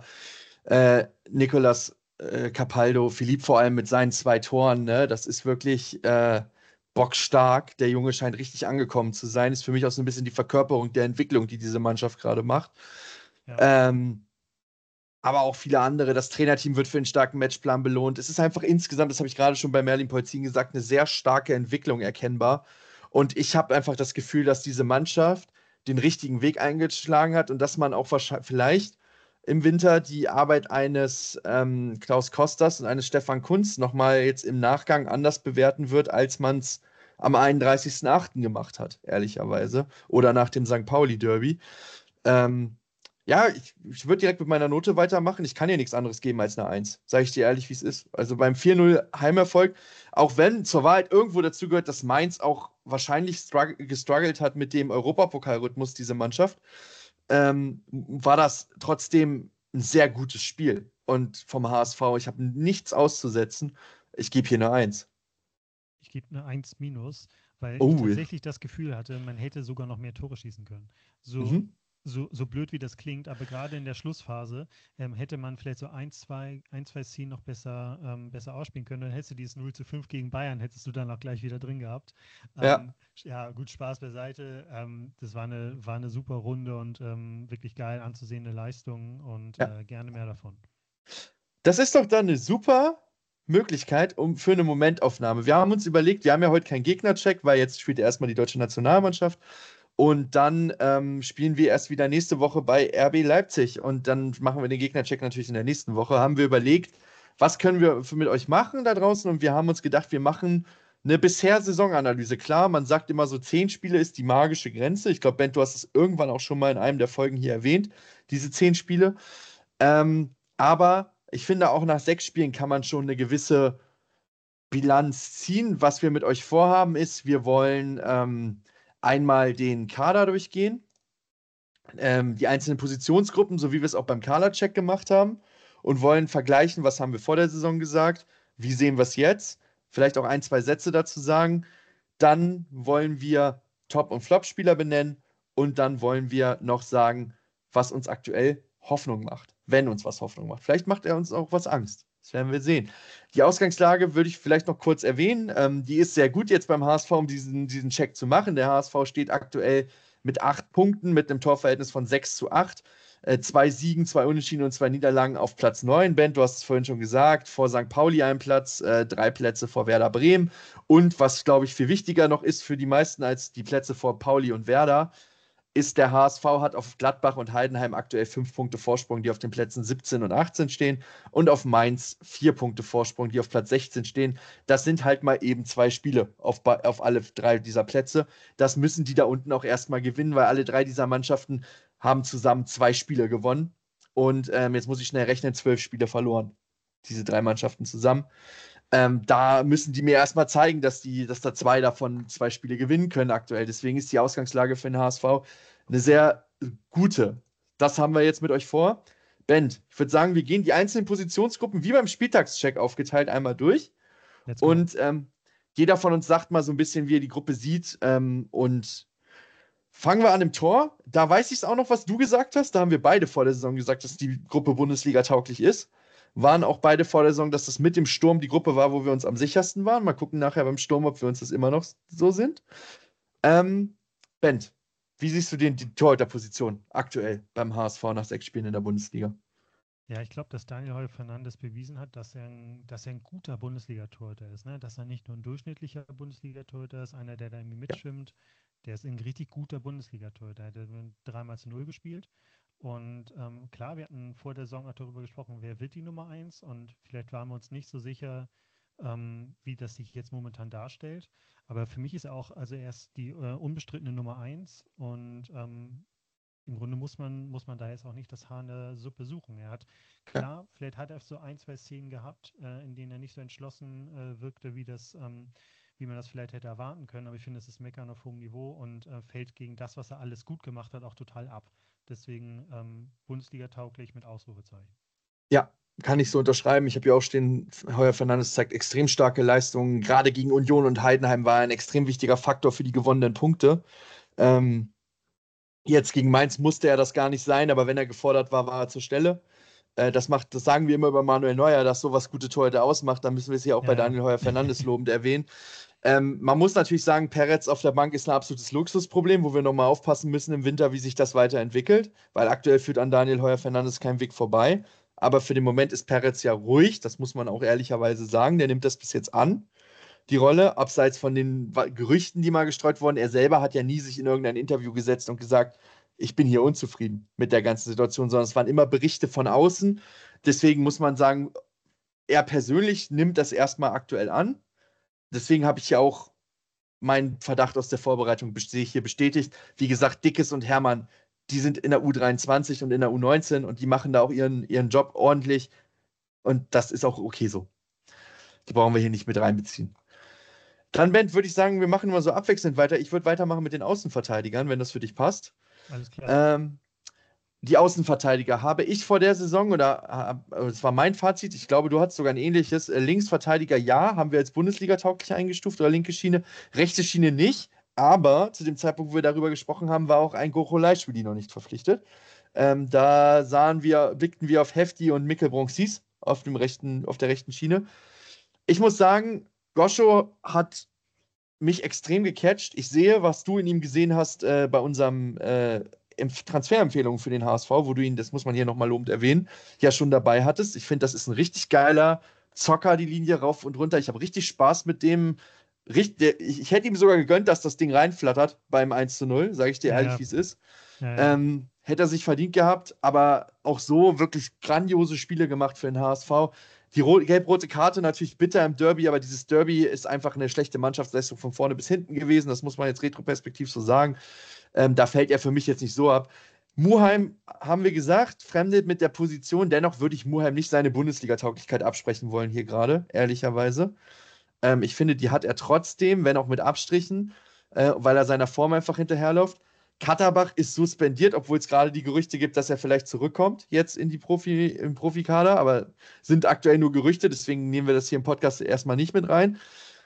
äh, Nicolas äh, Capaldo, Philipp vor allem mit seinen zwei Toren, ne? Das ist wirklich äh, bockstark. Der Junge scheint richtig angekommen zu sein. Ist für mich auch so ein bisschen die Verkörperung der Entwicklung, die diese Mannschaft gerade macht. Ja, Ähm, aber auch viele andere. Das Trainerteam wird für einen starken Matchplan belohnt. Es ist einfach insgesamt, das habe ich gerade schon bei Merlin Polzin gesagt, eine sehr starke Entwicklung erkennbar. Und ich habe einfach das Gefühl, dass diese Mannschaft den richtigen Weg eingeschlagen hat und dass man auch wahrscheinlich vielleicht im Winter die Arbeit eines ähm, Klaus Kostas und eines Stefan Kunz nochmal jetzt im Nachgang anders bewerten wird, als man es am einunddreißigsten achten gemacht hat, ehrlicherweise. Oder nach dem Sankt Pauli-Derby. Ähm, ja, ich, ich würde direkt mit meiner Note weitermachen. Ich kann dir nichts anderes geben als eine Eins. Sage ich dir ehrlich, wie es ist. Also beim vier null Heimerfolg, auch wenn zur Wahrheit irgendwo dazu gehört, dass Mainz auch wahrscheinlich strugg- gestruggelt hat mit dem Europapokalrhythmus, diese Mannschaft, ähm, war das trotzdem ein sehr gutes Spiel. Und vom H S V, ich habe nichts auszusetzen. Ich gebe hier eine Eins. ich gebe eine eins minus, weil ich Oh, tatsächlich das Gefühl hatte, man hätte sogar noch mehr Tore schießen können. So, mhm. so, so blöd wie das klingt, aber gerade in der Schlussphase ähm, hätte man vielleicht so ein, zwei, ein, zwei Szenen noch besser, ähm, besser ausspielen können. Dann hättest du dieses null zu fünf gegen Bayern, hättest du dann auch gleich wieder drin gehabt. Ja. Ähm, ja, gut, Spaß beiseite. Ähm, das war eine, war eine super Runde und ähm, wirklich geil anzusehende Leistung und Ja. äh, gerne mehr davon. Das ist doch dann eine super Möglichkeit um, für eine Momentaufnahme. Wir haben uns überlegt, wir haben ja heute keinen Gegnercheck, weil jetzt spielt erstmal die deutsche Nationalmannschaft. Und dann ähm, spielen wir erst wieder nächste Woche bei R B Leipzig. Und dann machen wir den Gegnercheck natürlich in der nächsten Woche. Haben wir überlegt, was können wir für mit euch machen da draußen? Und wir haben uns gedacht, wir machen eine bisher Saisonanalyse. Klar, man sagt immer so, zehn Spiele ist die magische Grenze. Ich glaube, Ben, du hast es irgendwann auch schon mal in einem der Folgen hier erwähnt, diese zehn Spiele. Ähm, aber ich finde, auch nach sechs Spielen kann man schon eine gewisse Bilanz ziehen. Was wir mit euch vorhaben, ist, wir wollen ähm, einmal den Kader durchgehen, ähm, die einzelnen Positionsgruppen, so wie wir es auch beim Kadercheck gemacht haben, und wollen vergleichen, was haben wir vor der Saison gesagt, wie sehen wir es jetzt, vielleicht auch ein, zwei Sätze dazu sagen. Dann wollen wir Top- und Flop-Spieler benennen und dann wollen wir noch sagen, was uns aktuell Hoffnung macht, wenn uns was Hoffnung macht. Vielleicht macht er uns auch was Angst. Das werden wir sehen. Die Ausgangslage würde ich vielleicht noch kurz erwähnen. Ähm, die ist sehr gut jetzt beim H S V, um diesen, diesen Check zu machen. Der H S V steht aktuell mit acht Punkten, mit einem Torverhältnis von sechs zu acht. Äh, zwei Siegen, zwei Unentschieden und zwei Niederlagen auf Platz neun. Ben, du hast es vorhin schon gesagt, vor Sankt Pauli ein Platz, äh, drei Plätze vor Werder Bremen. Und was, glaube ich, viel wichtiger noch ist für die meisten als die Plätze vor Pauli und Werder, ist, der H S V hat auf Gladbach und Heidenheim aktuell fünf Punkte Vorsprung, die auf den Plätzen siebzehn und achtzehn stehen, und auf Mainz vier Punkte Vorsprung, die auf Platz sechzehn stehen. Das sind halt mal eben zwei Spiele auf, auf alle drei dieser Plätze. Das müssen die da unten auch erstmal gewinnen, weil alle drei dieser Mannschaften haben zusammen zwei Spiele gewonnen. Und ähm, jetzt muss ich schnell rechnen, zwölf Spiele verloren. Diese drei Mannschaften zusammen. Ähm, da müssen die mir erstmal zeigen, dass, die, dass da zwei davon zwei Spiele gewinnen können aktuell. Deswegen ist die Ausgangslage für den H S V eine sehr gute. Das haben wir jetzt mit euch vor. Ben, ich würde sagen, wir gehen die einzelnen Positionsgruppen wie beim Spieltagscheck aufgeteilt einmal durch. Let's go. Und ähm, jeder von uns sagt mal so ein bisschen, wie er die Gruppe sieht. Ähm, und fangen wir an im Tor. Da weiß ich es auch noch, was du gesagt hast. Da haben wir beide vor der Saison gesagt, dass die Gruppe Bundesliga tauglich ist. Waren auch beide vor der Saison, dass das mit dem Sturm die Gruppe war, wo wir uns am sichersten waren. Mal gucken nachher beim Sturm, ob wir uns das immer noch so sind. Ähm, Ben, wie siehst du den, die Torhüterposition aktuell beim H S V nach sechs Spielen in der Bundesliga? Ja, ich glaube, dass Daniel Heuer Fernandes bewiesen hat, dass er ein, dass er ein guter Bundesliga-Torhüter ist. Ne? Dass er nicht nur ein durchschnittlicher Bundesliga-Torhüter ist, einer, der da irgendwie mitschwimmt. Der ist ein richtig guter Bundesliga-Torhüter. Er hat dreimal zu null gespielt. Und ähm, klar, wir hatten vor der Saison auch darüber gesprochen, wer wird die Nummer eins, und vielleicht waren wir uns nicht so sicher, ähm, wie das sich jetzt momentan darstellt. Aber für mich ist er auch, also er ist die äh, unbestrittene Nummer eins, und ähm, im Grunde muss man, muss man da jetzt auch nicht das Haar in der Suppe suchen. Er hat, klar, ja. vielleicht hat er so ein, zwei Szenen gehabt, äh, in denen er nicht so entschlossen äh, wirkte, wie das, ähm, wie man das vielleicht hätte erwarten können. Aber ich finde, es ist Meckern auf hohem Niveau und äh, fällt gegen das, was er alles gut gemacht hat, auch total ab. Deswegen ähm, Bundesliga-tauglich mit Ausrufezeichen. Ja, kann ich so unterschreiben. Ich habe ja auch stehen, Heuer Fernandes zeigt extrem starke Leistungen. Gerade gegen Union und Heidenheim war er ein extrem wichtiger Faktor für die gewonnenen Punkte. Ähm, jetzt gegen Mainz musste er das gar nicht sein, aber wenn er gefordert war, war er zur Stelle. Äh, das macht, das sagen wir immer über Manuel Neuer, dass sowas gute Torhüter ausmacht. Dann müssen wir es hier auch ja, bei Daniel Heuer Fernandes lobend erwähnen. Ähm, man muss natürlich sagen, Peretz auf der Bank ist ein absolutes Luxusproblem, wo wir nochmal aufpassen müssen im Winter, wie sich das weiterentwickelt, weil aktuell führt an Daniel Heuer Fernandes kein Weg vorbei. Aber für den Moment ist Peretz ja ruhig, das muss man auch ehrlicherweise sagen. Der nimmt das bis jetzt an, die Rolle, abseits von den Gerüchten, die mal gestreut wurden. Er selber hat ja nie sich in irgendein Interview gesetzt und gesagt, ich bin hier unzufrieden mit der ganzen Situation, sondern es waren immer Berichte von außen. Deswegen muss man sagen, er persönlich nimmt das erstmal aktuell an. Deswegen habe ich ja auch meinen Verdacht aus der Vorbereitung hier bestätigt. Wie gesagt, Dickes und Hermann, die sind in der U dreiundzwanzig und in der U neunzehn und die machen da auch ihren, ihren Job ordentlich. Und das ist auch okay so. Die brauchen wir hier nicht mit reinbeziehen. Dann, Ben, würde ich sagen, wir machen immer so abwechselnd weiter. Ich würde weitermachen mit den Außenverteidigern, wenn das für dich passt. Alles klar. Ähm, die Außenverteidiger habe ich vor der Saison, oder es äh, war mein Fazit, ich glaube, du hattest sogar ein ähnliches. Äh, Linksverteidiger, ja, haben wir als Bundesliga-tauglich eingestuft, oder linke Schiene, rechte Schiene nicht. Aber zu dem Zeitpunkt, wo wir darüber gesprochen haben, war auch ein Gocholaischwili noch nicht verpflichtet. Ähm, da sahen wir, blickten wir auf Hefti und Mikkel Bronxis auf, dem rechten, auf der rechten Schiene. Ich muss sagen, Goscho hat mich extrem gecatcht. Ich sehe, was du in ihm gesehen hast äh, bei unserem äh, Transferempfehlungen für den H S V, wo du ihn, das muss man hier nochmal lobend erwähnen, ja schon dabei hattest. Ich finde, das ist ein richtig geiler Zocker, die Linie rauf und runter. Ich habe richtig Spaß mit dem. Richtig, ich, ich hätte ihm sogar gegönnt, dass das Ding reinflattert beim eins zu null, sage ich dir ja, ehrlich, ja. wie es ist. Ja, ja. Ähm, hätte er sich verdient gehabt, aber auch so wirklich grandiose Spiele gemacht für den H S V. Die ro- gelb-rote Karte natürlich bitter im Derby, aber dieses Derby ist einfach eine schlechte Mannschaftsleistung von vorne bis hinten gewesen. Das muss man jetzt retroperspektiv so sagen. Ähm, da fällt er für mich jetzt nicht so ab. Muheim, haben wir gesagt, fremdet mit der Position. Dennoch würde ich Muheim nicht seine Bundesliga-Tauglichkeit absprechen wollen hier gerade, ehrlicherweise. Ähm, ich finde, die hat er trotzdem, wenn auch mit Abstrichen, äh, weil er seiner Form einfach hinterherläuft. Katterbach ist suspendiert, obwohl es gerade die Gerüchte gibt, dass er vielleicht zurückkommt jetzt in die Profi, im Profikader, aber sind aktuell nur Gerüchte, deswegen nehmen wir das hier im Podcast erstmal nicht mit rein.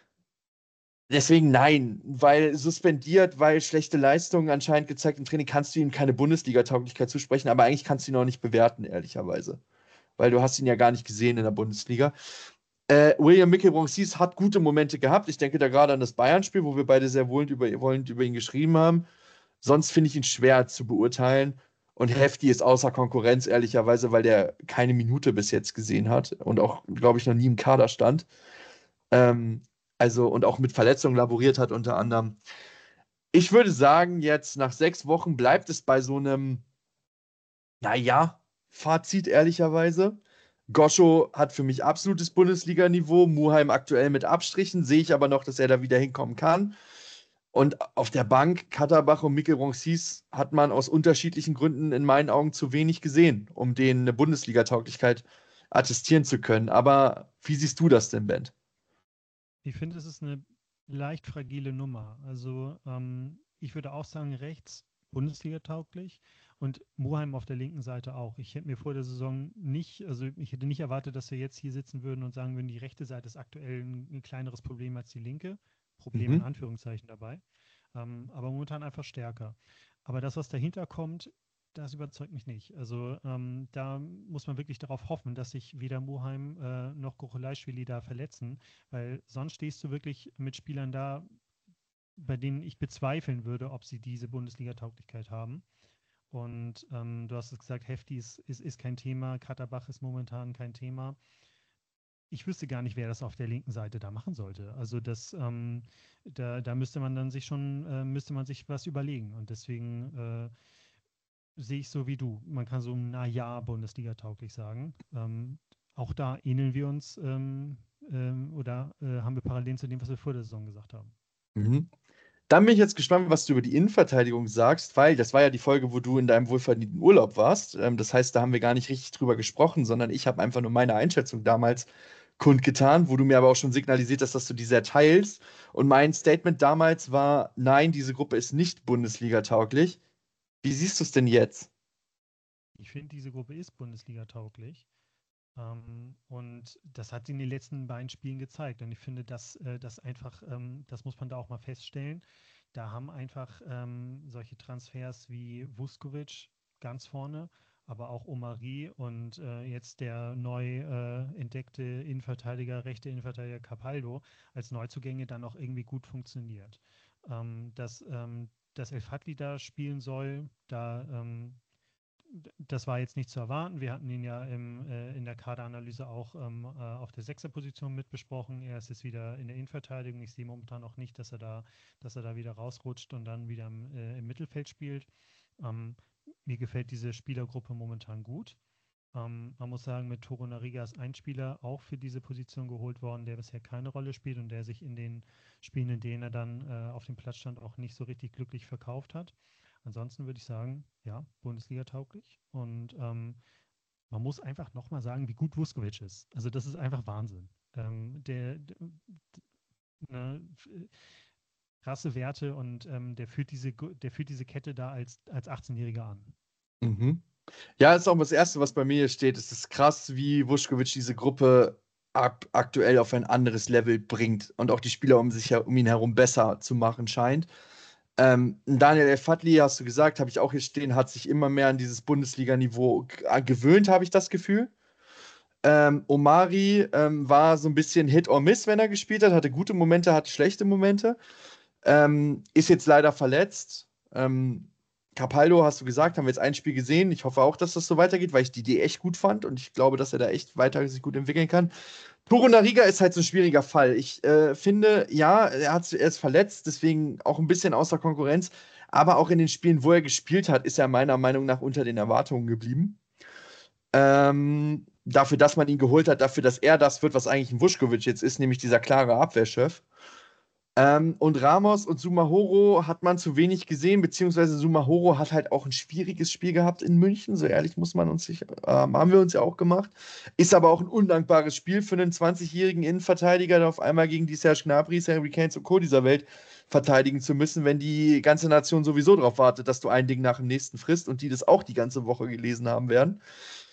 Deswegen nein, weil suspendiert, weil schlechte Leistungen anscheinend gezeigt im Training, kannst du ihm keine Bundesliga-Tauglichkeit zusprechen, aber eigentlich kannst du ihn auch nicht bewerten, ehrlicherweise. Weil du hast ihn ja gar nicht gesehen in der Bundesliga. Äh, William Mikkel-Bronxis hat gute Momente gehabt. Ich denke da gerade an das Bayern-Spiel, wo wir beide sehr wohlend über, wohlend über ihn geschrieben haben. Sonst finde ich ihn schwer zu beurteilen. Und Hefti ist außer Konkurrenz, ehrlicherweise, weil der keine Minute bis jetzt gesehen hat und auch, glaube ich, noch nie im Kader stand. Ähm, also und auch mit Verletzungen laboriert hat unter anderem. Ich würde sagen, jetzt nach sechs Wochen bleibt es bei so einem, naja, Fazit, ehrlicherweise. Goscho hat für mich absolutes Bundesliga-Niveau, Muheim aktuell mit Abstrichen, sehe ich aber noch, dass er da wieder hinkommen kann. Und auf der Bank, Katterbach und Mikkel Bronxis, hat man aus unterschiedlichen Gründen in meinen Augen zu wenig gesehen, um denen eine Bundesliga-Tauglichkeit attestieren zu können. Aber wie siehst du das denn, Ben? Ich finde, es ist eine leicht fragile Nummer. Also ähm, ich würde auch sagen, rechts Bundesliga-tauglich und Muheim auf der linken Seite auch. Ich hätte mir vor der Saison nicht, also ich hätte nicht erwartet, dass wir jetzt hier sitzen würden und sagen würden, die rechte Seite ist aktuell ein, ein kleineres Problem als die linke. Problem in Mhm. Anführungszeichen dabei. Ähm, aber momentan einfach stärker. Aber das, was dahinter kommt, das überzeugt mich nicht. Also ähm, da muss man wirklich darauf hoffen, dass sich weder Muheim äh, noch Gocholaischwili da verletzen, weil sonst stehst du wirklich mit Spielern da, bei denen ich bezweifeln würde, ob sie diese Bundesliga-Tauglichkeit haben. Und ähm, du hast es gesagt, Hefti ist, ist, ist kein Thema, Katterbach ist momentan kein Thema. Ich wüsste gar nicht, wer das auf der linken Seite da machen sollte. Also das, ähm, da, da müsste man dann sich schon, äh, müsste man sich was überlegen. Und deswegen äh, sehe ich so wie du. Man kann so, na ja, Bundesliga tauglich sagen. Ähm, auch da ähneln wir uns ähm, ähm, oder äh, haben wir Parallelen zu dem, was wir vor der Saison gesagt haben. Mhm. Dann bin ich jetzt gespannt, was du über die Innenverteidigung sagst, weil das war ja die Folge, wo du in deinem wohlverdienten Urlaub warst. Ähm, das heißt, da haben wir gar nicht richtig drüber gesprochen, sondern ich habe einfach nur meine Einschätzung damals kundgetan, wo du mir aber auch schon signalisiert hast, dass du die sehr teilst. Und mein Statement damals war, nein, diese Gruppe ist nicht Bundesliga-tauglich. Wie siehst du es denn jetzt? Ich finde, diese Gruppe ist Bundesliga tauglich. Ähm, und das hat sie in den letzten beiden Spielen gezeigt. Und ich finde, dass äh, das einfach, ähm, das muss man da auch mal feststellen. Da haben einfach ähm, solche Transfers wie Vuskovic ganz vorne, aber auch Omari und äh, jetzt der neu äh, entdeckte Innenverteidiger, rechte Innenverteidiger Capaldo als Neuzugänge dann auch irgendwie gut funktioniert. Ähm, dass, ähm, dass El Fadli da spielen soll, da ähm, das war jetzt nicht zu erwarten. Wir hatten ihn ja im, äh, in der Kaderanalyse auch ähm, äh, auf der Sechserposition mit besprochen. Er ist jetzt wieder in der Innenverteidigung. Ich sehe momentan auch nicht, dass er da, dass er da wieder rausrutscht und dann wieder im, äh, im Mittelfeld spielt. Ähm, mir gefällt diese Spielergruppe momentan gut. Ähm, man muss sagen, mit Toro Nariga ist ein Spieler auch für diese Position geholt worden, der bisher keine Rolle spielt und der sich in den Spielen, in denen er dann äh, auf dem Platz stand, auch nicht so richtig glücklich verkauft hat. Ansonsten würde ich sagen, ja, Bundesliga tauglich. Und ähm, man muss einfach nochmal sagen, wie gut Vuskovic ist. Also das ist einfach Wahnsinn. Ähm, der, der ne, krasse Werte und ähm, der, führt diese, der führt diese Kette da als, als achtzehn-Jähriger an. Mhm. Ja, das ist auch das Erste, was bei mir hier steht. Es ist krass, wie Vuskovic diese Gruppe ak aktuell auf ein anderes Level bringt und auch die Spieler um sich her um ihn herum besser zu machen scheint. Ähm, Daniel El Fadli, hast du gesagt, habe ich auch hier stehen, hat sich immer mehr an dieses Bundesliga-Niveau gewöhnt, habe ich das Gefühl. Ähm, Omari ähm, war so ein bisschen Hit or Miss, wenn er gespielt hat, hatte gute Momente, hatte schlechte Momente. Ähm, ist jetzt leider verletzt. Ähm, Capaldo, hast du gesagt, haben wir jetzt ein Spiel gesehen. Ich hoffe auch, dass das so weitergeht, weil ich die Idee echt gut fand und ich glaube, dass er da echt weiter sich gut entwickeln kann. Toro Nariga ist halt so ein schwieriger Fall. Ich äh, finde, ja, er, hat, er ist verletzt, deswegen auch ein bisschen außer Konkurrenz. Aber auch in den Spielen, wo er gespielt hat, ist er meiner Meinung nach unter den Erwartungen geblieben. Ähm, dafür, dass man ihn geholt hat, dafür, dass er das wird, was eigentlich ein Vuskovic jetzt ist, nämlich dieser klare Abwehrchef. Ähm, und Ramos und Sumahoro hat man zu wenig gesehen, beziehungsweise Sumahoro hat halt auch ein schwieriges Spiel gehabt in München, so ehrlich muss man uns sich, ähm, haben wir uns ja auch gemacht. Ist aber auch ein undankbares Spiel für einen zwanzigjährigen Innenverteidiger, der auf einmal gegen die Serge Gnabry, Harry Kane und Co. dieser Welt verteidigen zu müssen, wenn die ganze Nation sowieso darauf wartet, dass du ein Ding nach dem nächsten frisst und die das auch die ganze Woche gelesen haben werden.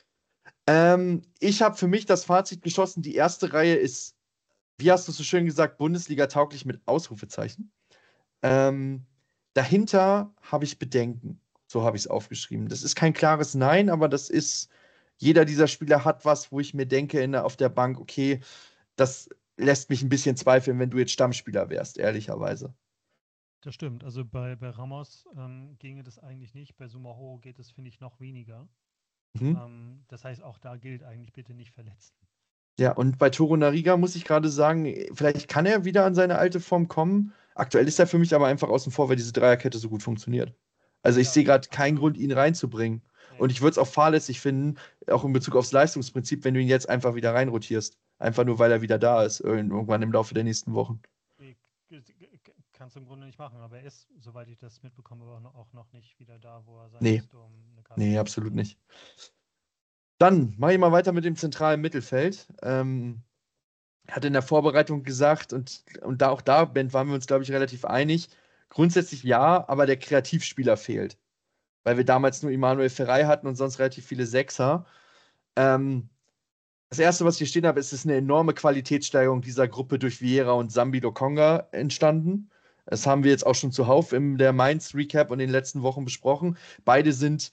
Ähm, ich habe für mich das Fazit geschossen, die erste Reihe ist, wie hast du es so schön gesagt, Bundesliga tauglich mit Ausrufezeichen. Ähm, Dahinter habe ich Bedenken. So habe ich es aufgeschrieben. Das ist kein klares Nein, aber das ist, jeder dieser Spieler hat was, wo ich mir denke, in, der- auf der Bank, okay, das lässt mich ein bisschen zweifeln, wenn du jetzt Stammspieler wärst, ehrlicherweise. Das stimmt. Also bei, bei Ramos ähm, ginge das eigentlich nicht. Bei Sumahoro geht es, finde ich, noch weniger. Mhm. Ähm, das heißt, auch da gilt eigentlich bitte nicht verletzen. Ja, und bei Toro Nariga muss ich gerade sagen, vielleicht kann er wieder an seine alte Form kommen. Aktuell ist er für mich aber einfach außen vor, weil diese Dreierkette so gut funktioniert. Also ich Ja, sehe gerade keinen absolut. Grund, ihn reinzubringen. Und Nee, ich würde es auch fahrlässig finden, auch in Bezug aufs Leistungsprinzip, wenn du ihn jetzt einfach wieder reinrotierst. Einfach nur, weil er wieder da ist, irgendwann im Laufe der nächsten Wochen. nee, g- g- g- kannst du im Grunde nicht machen. Aber er ist, soweit ich das mitbekomme, auch noch, auch noch nicht wieder da, wo er sein Nee, müsste, um eine nee, Kaderplätze zu absolut haben. nicht. Dann mache ich mal weiter mit dem zentralen Mittelfeld. Ähm, hat in der Vorbereitung gesagt, und, und da auch da, Ben, waren wir uns, glaube ich, relativ einig. Grundsätzlich ja, aber der Kreativspieler fehlt. Weil wir damals nur Immanuel Ferrei hatten und sonst relativ viele Sechser. Ähm, das erste, was ich hier stehen habe, ist, es ist eine enorme Qualitätssteigerung dieser Gruppe durch Vieira und Sambi Lokonga entstanden. Das haben wir jetzt auch schon zuhauf in der Mainz-Recap und in den letzten Wochen besprochen. Beide sind,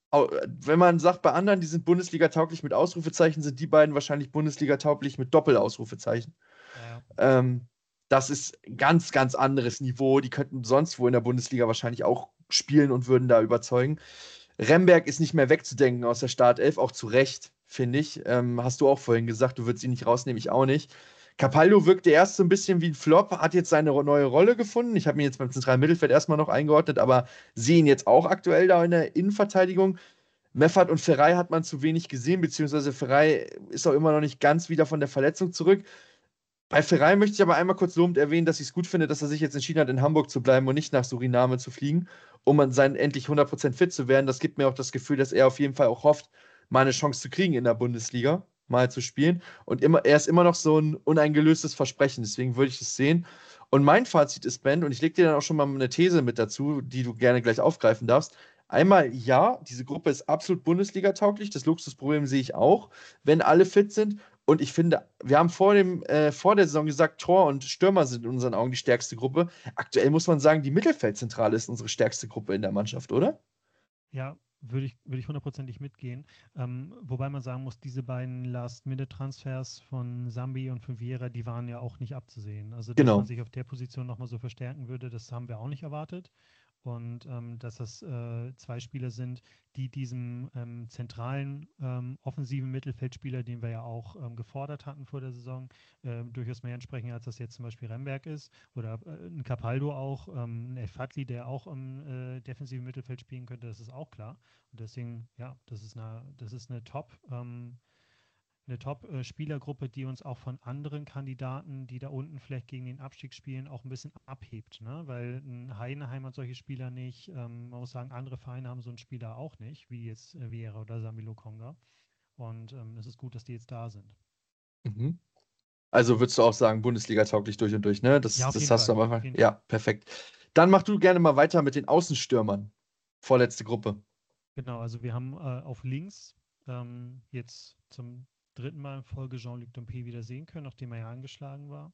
wenn man sagt bei anderen, die sind Bundesliga-tauglich mit Ausrufezeichen, sind die beiden wahrscheinlich Bundesliga-tauglich mit Doppelausrufezeichen. Ja, Ähm, Das ist ein ganz, ganz anderes Niveau. Die könnten sonst wo in der Bundesliga wahrscheinlich auch spielen und würden da überzeugen. Remberg ist nicht mehr wegzudenken aus der Startelf, auch zu Recht, finde ich. Ähm, hast du auch vorhin gesagt, du würdest ihn nicht rausnehmen, ich auch nicht. Capaldo wirkte erst so ein bisschen wie ein Flop, hat jetzt seine neue Rolle gefunden. Ich habe ihn jetzt beim zentralen Mittelfeld erstmal noch eingeordnet, aber sehe ihn jetzt auch aktuell da in der Innenverteidigung. Meffert und Ferrei hat man zu wenig gesehen, beziehungsweise Ferrei ist auch immer noch nicht ganz wieder von der Verletzung zurück. Bei Ferrei möchte ich aber einmal kurz lobend erwähnen, dass ich es gut finde, dass er sich jetzt entschieden hat, in Hamburg zu bleiben und nicht nach Suriname zu fliegen, um an sein endlich hundert Prozent fit zu werden. Das gibt mir auch das Gefühl, dass er auf jeden Fall auch hofft, mal eine Chance zu kriegen in der Bundesliga, mal zu spielen. Und immer, er ist immer noch so ein uneingelöstes Versprechen, deswegen würde ich es sehen. Und mein Fazit ist, Ben, und ich lege dir dann auch schon mal eine These mit dazu, die du gerne gleich aufgreifen darfst. Einmal, ja, diese Gruppe ist absolut Bundesliga-tauglich. Das Luxusproblem sehe ich auch, wenn alle fit sind. Und ich finde, wir haben vor, dem, äh, vor der Saison gesagt, Tor und Stürmer sind in unseren Augen die stärkste Gruppe. Aktuell muss man sagen, die Mittelfeldzentrale ist unsere stärkste Gruppe in der Mannschaft, oder? ja, würde ich, würde ich hundertprozentig mitgehen. Ähm, wobei man sagen muss, diese beiden Last-Minute-Transfers von Sambi und von Vieira, die waren ja auch nicht abzusehen. Also, dass man Genau. sich auf der Position nochmal so verstärken würde, das haben wir auch nicht erwartet. Und ähm, dass das äh, zwei Spieler sind, die diesem ähm, zentralen ähm, offensiven Mittelfeldspieler, den wir ja auch ähm, gefordert hatten vor der Saison, äh, durchaus mehr entsprechen, als das jetzt zum Beispiel Remberg ist. Oder äh, ein Capaldo auch, ähm, ein El Fadli, der auch im äh, defensiven Mittelfeld spielen könnte, das ist auch klar. Und deswegen, ja, das ist eine, das ist eine Top, ähm, eine Top-Spielergruppe, die uns auch von anderen Kandidaten, die da unten vielleicht gegen den Abstieg spielen, auch ein bisschen abhebt. Ne? Weil ein Heidenheim hat solche Spieler nicht. Ähm, man muss sagen, andere Vereine haben so einen Spieler auch nicht, wie jetzt äh, Vieira oder Sami Lokonga. Und ähm, es ist gut, dass die jetzt da sind. Mhm. Also würdest du auch sagen, Bundesliga tauglich durch und durch, ne? Ja, Das, auf das jeden hast du Fall. am Auf Anfang. jeden Ja, Fall. perfekt. Dann mach du gerne mal weiter mit den Außenstürmern. Vorletzte Gruppe. Genau, also wir haben äh, auf links ähm, jetzt zum dritten Mal in Folge Jean-Luc Dompe wieder sehen können, nachdem er ja angeschlagen war.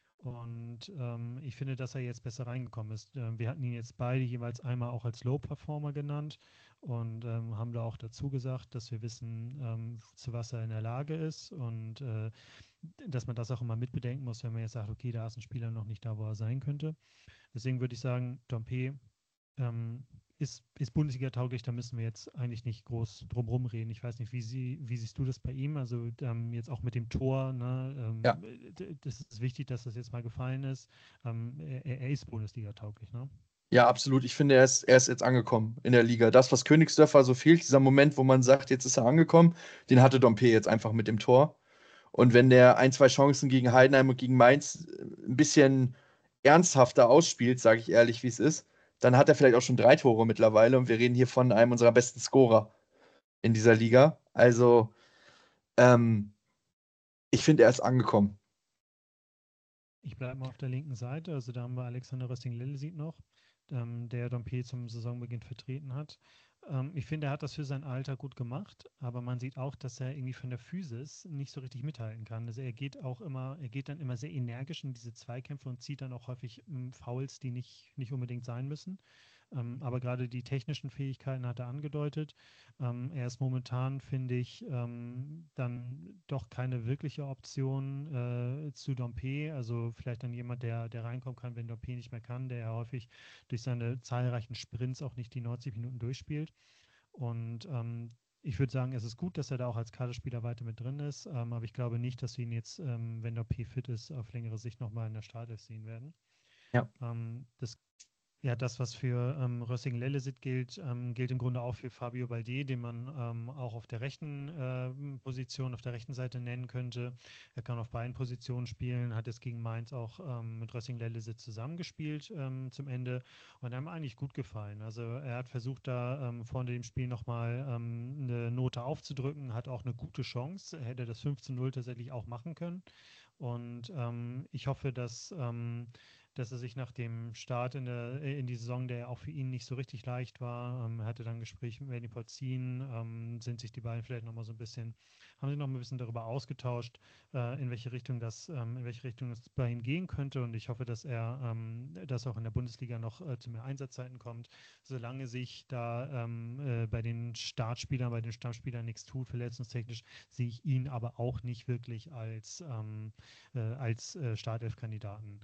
Und ähm, ich finde, dass er jetzt besser reingekommen ist. Ähm, wir hatten ihn jetzt beide jeweils einmal auch als Low-Performer genannt und ähm, haben da auch dazu gesagt, dass wir wissen, ähm, zu was er in der Lage ist und äh, dass man das auch immer mitbedenken muss, wenn man jetzt sagt, okay, da ist ein Spieler noch nicht da, wo er sein könnte. Deswegen würde ich sagen, Dompe ähm, ist, ist Bundesliga-tauglich, da müssen wir jetzt eigentlich nicht groß drum herum reden. Ich weiß nicht, wie, sie, wie siehst du das bei ihm? Also ähm, jetzt auch mit dem Tor, ne, Ja. ähm, das ist wichtig, dass das jetzt mal gefallen ist. Ähm, er, er ist Bundesliga-tauglich, ne? Ja, absolut. Ich finde, er ist, er ist jetzt angekommen in der Liga. Das, was Königsdörfer so fehlt, dieser Moment, wo man sagt, jetzt ist er angekommen, den hatte Dompe jetzt einfach mit dem Tor. Und wenn der ein, zwei Chancen gegen Heidenheim und gegen Mainz äh, ein bisschen ernsthafter ausspielt, sage ich ehrlich, wie es ist, dann hat er vielleicht auch schon drei Tore mittlerweile und wir reden hier von einem unserer besten Scorer in dieser Liga. Also, ähm, ich finde, er ist angekommen. Ich bleibe mal auf der linken Seite. Also da haben wir Alexander Rösting-Lillesit noch, ähm, der Dompe zum Saisonbeginn vertreten hat. Ähm, ich finde, er hat das für sein Alter gut gemacht, aber man sieht auch, dass er irgendwie von der Physis nicht so richtig mithalten kann. Also er geht auch immer, er geht dann immer sehr energisch in diese Zweikämpfe und zieht dann auch häufig ähm, Fouls, die nicht, nicht unbedingt sein müssen. Ähm, aber gerade die technischen Fähigkeiten hat er angedeutet. Ähm, er ist momentan, finde ich, ähm, dann doch keine wirkliche Option äh, zu Dompe. Also vielleicht dann jemand, der, der reinkommen kann, wenn Dompe nicht mehr kann, der ja häufig durch seine zahlreichen Sprints auch nicht die neunzig Minuten durchspielt. Und ähm, ich würde sagen, es ist gut, dass er da auch als Kaderspieler weiter mit drin ist. Ähm, aber ich glaube nicht, dass wir ihn jetzt, ähm, wenn Dompe fit ist, auf längere Sicht nochmal in der Startelf sehen werden. Ja. Ähm, das ja, das, was für ähm, Rössing-Lellesit gilt, ähm, gilt im Grunde auch für Fabio Baldi, den man ähm, auch auf der rechten äh, Position, auf der rechten Seite nennen könnte. Er kann auf beiden Positionen spielen, hat jetzt gegen Mainz auch ähm, mit Rössing-Lellesit zusammengespielt ähm, zum Ende und haben eigentlich gut gefallen. Also er hat versucht, da ähm, vor dem Spiel nochmal ähm, eine Note aufzudrücken, hat auch eine gute Chance, er hätte das fünf zu null tatsächlich auch machen können. Und ähm, ich hoffe, dass, ähm, dass er sich nach dem Start in, der, in die Saison, der auch für ihn nicht so richtig leicht war, ähm, er hatte dann Gespräche mit Ernie Porzin, ähm, sind sich die beiden vielleicht nochmal so ein bisschen, haben sich noch ein bisschen darüber ausgetauscht, äh, in welche Richtung das, ähm, in welche Richtung es bei ihm gehen könnte. Und ich hoffe, dass er, ähm, dass auch in der Bundesliga noch äh, zu mehr Einsatzzeiten kommt, solange sich da ähm, äh, bei den Startspielern, bei den Stammspielern nichts tut, verletzungstechnisch, sehe ich ihn aber auch nicht wirklich als ähm, äh, als äh, Startelf-Kandidaten.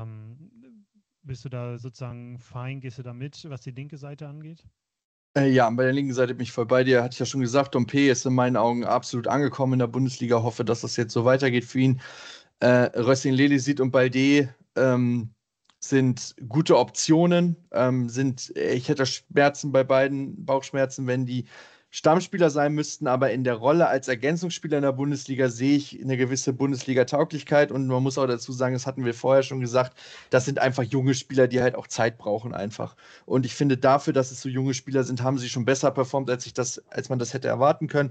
Ähm, bist du da sozusagen fein, gehst du da mit, was die linke Seite angeht? Äh, ja, bei der linken Seite bin ich voll bei dir. Hatte ich ja schon gesagt, Dompe ist in meinen Augen absolut angekommen in der Bundesliga. Hoffe, dass das jetzt so weitergeht für ihn. Äh, Rösing-Lelisit und Balde ähm, sind gute Optionen. Ähm, sind, ich hätte Schmerzen bei beiden, Bauchschmerzen, wenn die Stammspieler sein müssten, aber in der Rolle als Ergänzungsspieler in der Bundesliga sehe ich eine gewisse Bundesliga-Tauglichkeit und man muss auch dazu sagen, das hatten wir vorher schon gesagt, das sind einfach junge Spieler, die halt auch Zeit brauchen einfach. Und ich finde dafür, dass es so junge Spieler sind, haben sie schon besser performt, als ich das, als man das hätte erwarten können.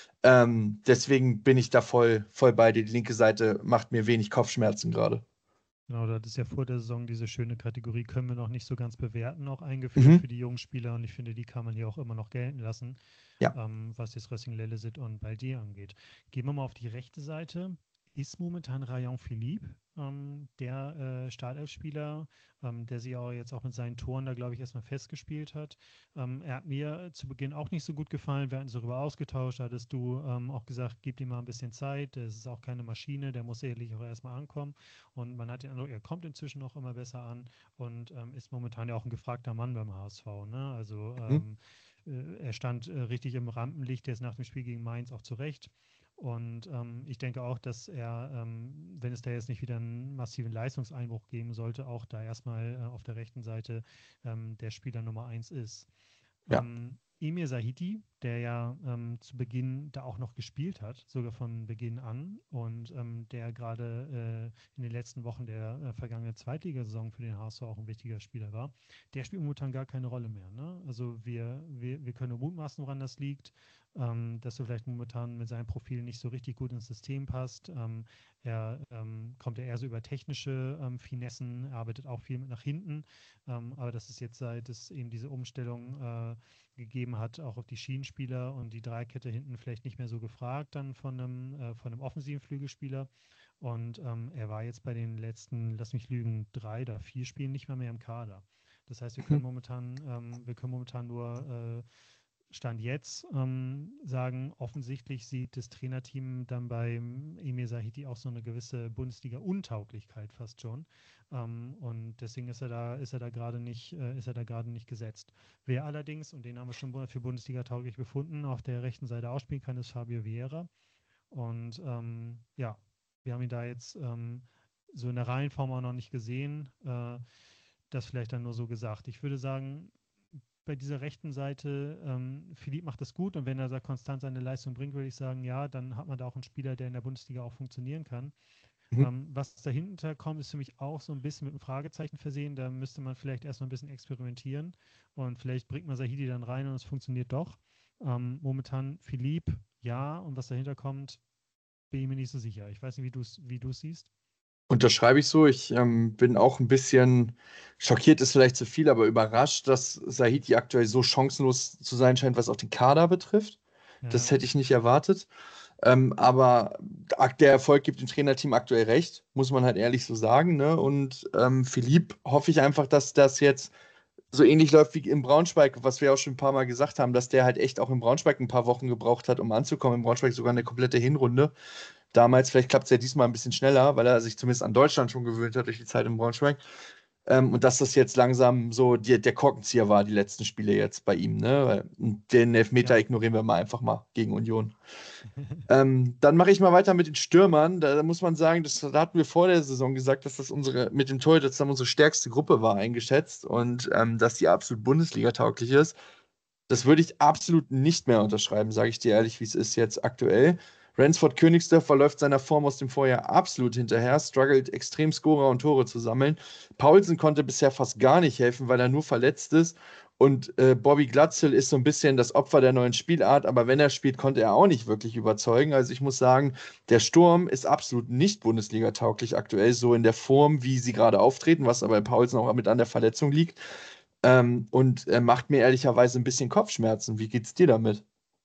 Ähm, deswegen bin ich da voll, voll bei dir. Die linke Seite macht mir wenig Kopfschmerzen gerade. Genau, da ist ja vor der Saison diese schöne Kategorie, können wir noch nicht so ganz bewerten, auch eingeführt für Mhm. die jungen Spieler. Und ich finde, die kann man hier auch immer noch gelten lassen, Ja. ähm, was jetzt Rössing Lellesit und Baldi angeht. Gehen wir mal auf die rechte Seite. Ist momentan Rayon Philippe ähm, der äh, Startelfspieler, ähm, der sich auch jetzt auch mit seinen Toren da, glaube ich, erstmal festgespielt hat. Ähm, er hat mir zu Beginn auch nicht so gut gefallen. Wir hatten uns darüber ausgetauscht. Da hattest du ähm, auch gesagt, gib ihm mal ein bisschen Zeit. Es ist auch keine Maschine, der muss sicherlich auch erstmal ankommen. Und man hat den Eindruck, er kommt inzwischen auch immer besser an und ähm, ist momentan ja auch ein gefragter Mann beim H S V. Ne? Also Mhm. ähm, äh, er stand äh, richtig im Rampenlicht, jetzt nach dem Spiel gegen Mainz auch zurecht. Und ähm, ich denke auch, dass er, ähm, wenn es da jetzt nicht wieder einen massiven Leistungseinbruch geben sollte, auch da erstmal äh, auf der rechten Seite ähm, der Spieler Nummer eins ist. Ja. Ähm, Emir Sahiti, der ja ähm, zu Beginn da auch noch gespielt hat, sogar von Beginn an und ähm, der gerade äh, in den letzten Wochen der äh, vergangenen Zweitligasaison für den H S V auch ein wichtiger Spieler war, der spielt momentan gar keine Rolle mehr. Ne? Also wir, wir, wir können nur mutmaßen, woran das liegt, ähm, dass er vielleicht momentan mit seinem Profil nicht so richtig gut ins System passt. Ähm, er ähm, kommt ja eher so über technische ähm, Finessen, er arbeitet auch viel mit nach hinten, ähm, aber das ist jetzt, seit es eben diese Umstellung äh, gegeben hat, auch auf die Schienenspieler und die Dreikette hinten vielleicht nicht mehr so gefragt dann von einem, äh, von einem offensiven Flügelspieler. Und ähm, er war jetzt bei den letzten, lass mich lügen, drei oder vier Spielen nicht mal mehr im Kader. Das heißt, wir können Mhm. momentan, ähm, wir können momentan nur äh, Stand jetzt ähm, sagen, offensichtlich sieht das Trainerteam dann beim Emir Sahiti auch so eine gewisse Bundesliga-Untauglichkeit fast schon. Ähm, und deswegen ist er da, ist er da gerade nicht, äh, ist er da gerade nicht gesetzt. Wer allerdings, und den haben wir schon für Bundesliga tauglich befunden, auf der rechten Seite ausspielen kann, ist Fabio Vieira. Und ähm, ja, wir haben ihn da jetzt ähm, so in der Reihenform auch noch nicht gesehen. Äh, das vielleicht dann nur so gesagt. Ich würde sagen, bei dieser rechten Seite, ähm, Philipp macht das gut und wenn er da konstant seine Leistung bringt, würde ich sagen, ja, dann hat man da auch einen Spieler, der in der Bundesliga auch funktionieren kann. Mhm. Ähm, was dahinter kommt, ist für mich auch so ein bisschen mit einem Fragezeichen versehen. Da müsste man vielleicht erstmal ein bisschen experimentieren und vielleicht bringt man Sahidi dann rein und es funktioniert doch. Ähm, momentan Philipp, ja, und was dahinter kommt, bin ich mir nicht so sicher. Ich weiß nicht, wie du es wie du's siehst. Unterschreibe ich so. Ich ähm, bin auch ein bisschen schockiert, ist vielleicht zu viel, aber überrascht, dass Sahiti aktuell so chancenlos zu sein scheint, was auch den Kader betrifft. Das Ja, hätte ich nicht erwartet. Ähm, aber ak- der Erfolg gibt dem Trainerteam aktuell recht, muss man halt ehrlich so sagen. Ne? Und ähm, Philipp hoffe ich einfach, dass das jetzt so ähnlich läuft wie in Braunschweig, was wir auch schon ein paar Mal gesagt haben, dass der halt echt auch in Braunschweig ein paar Wochen gebraucht hat, um anzukommen. In Braunschweig sogar eine komplette Hinrunde. Damals, vielleicht klappt es ja diesmal ein bisschen schneller, weil er sich zumindest an Deutschland schon gewöhnt hat durch die Zeit in Braunschweig. Ähm, und dass das jetzt langsam so die, der Korkenzieher war, die letzten Spiele jetzt bei ihm. Ne? Weil den Elfmeter ja. ignorieren wir mal einfach mal gegen Union. Ähm, dann mache ich mal weiter mit den Stürmern. Da, da muss man sagen, das, da hatten wir vor der Saison gesagt, dass das unsere mit den Torhütern zusammen unsere stärkste Gruppe war eingeschätzt und ähm, dass die absolut Bundesliga-tauglich ist. Das würde ich absolut nicht mehr unterschreiben, sage ich dir ehrlich, wie es ist jetzt aktuell. Ransford Königsdörfer läuft seiner Form aus dem Vorjahr absolut hinterher, struggelt extrem Scorer und Tore zu sammeln. Paulsen konnte bisher fast gar nicht helfen, weil er nur verletzt ist. Und äh, Bobby Glatzel ist so ein bisschen das Opfer der neuen Spielart, aber wenn er spielt, konnte er auch nicht wirklich überzeugen. Also ich muss sagen, der Sturm ist absolut nicht Bundesliga-tauglich aktuell, so in der Form, wie sie gerade auftreten, was aber bei Paulsen auch mit an der Verletzung liegt. Ähm, und äh, macht mir ehrlicherweise ein bisschen Kopfschmerzen. Wie geht's dir damit?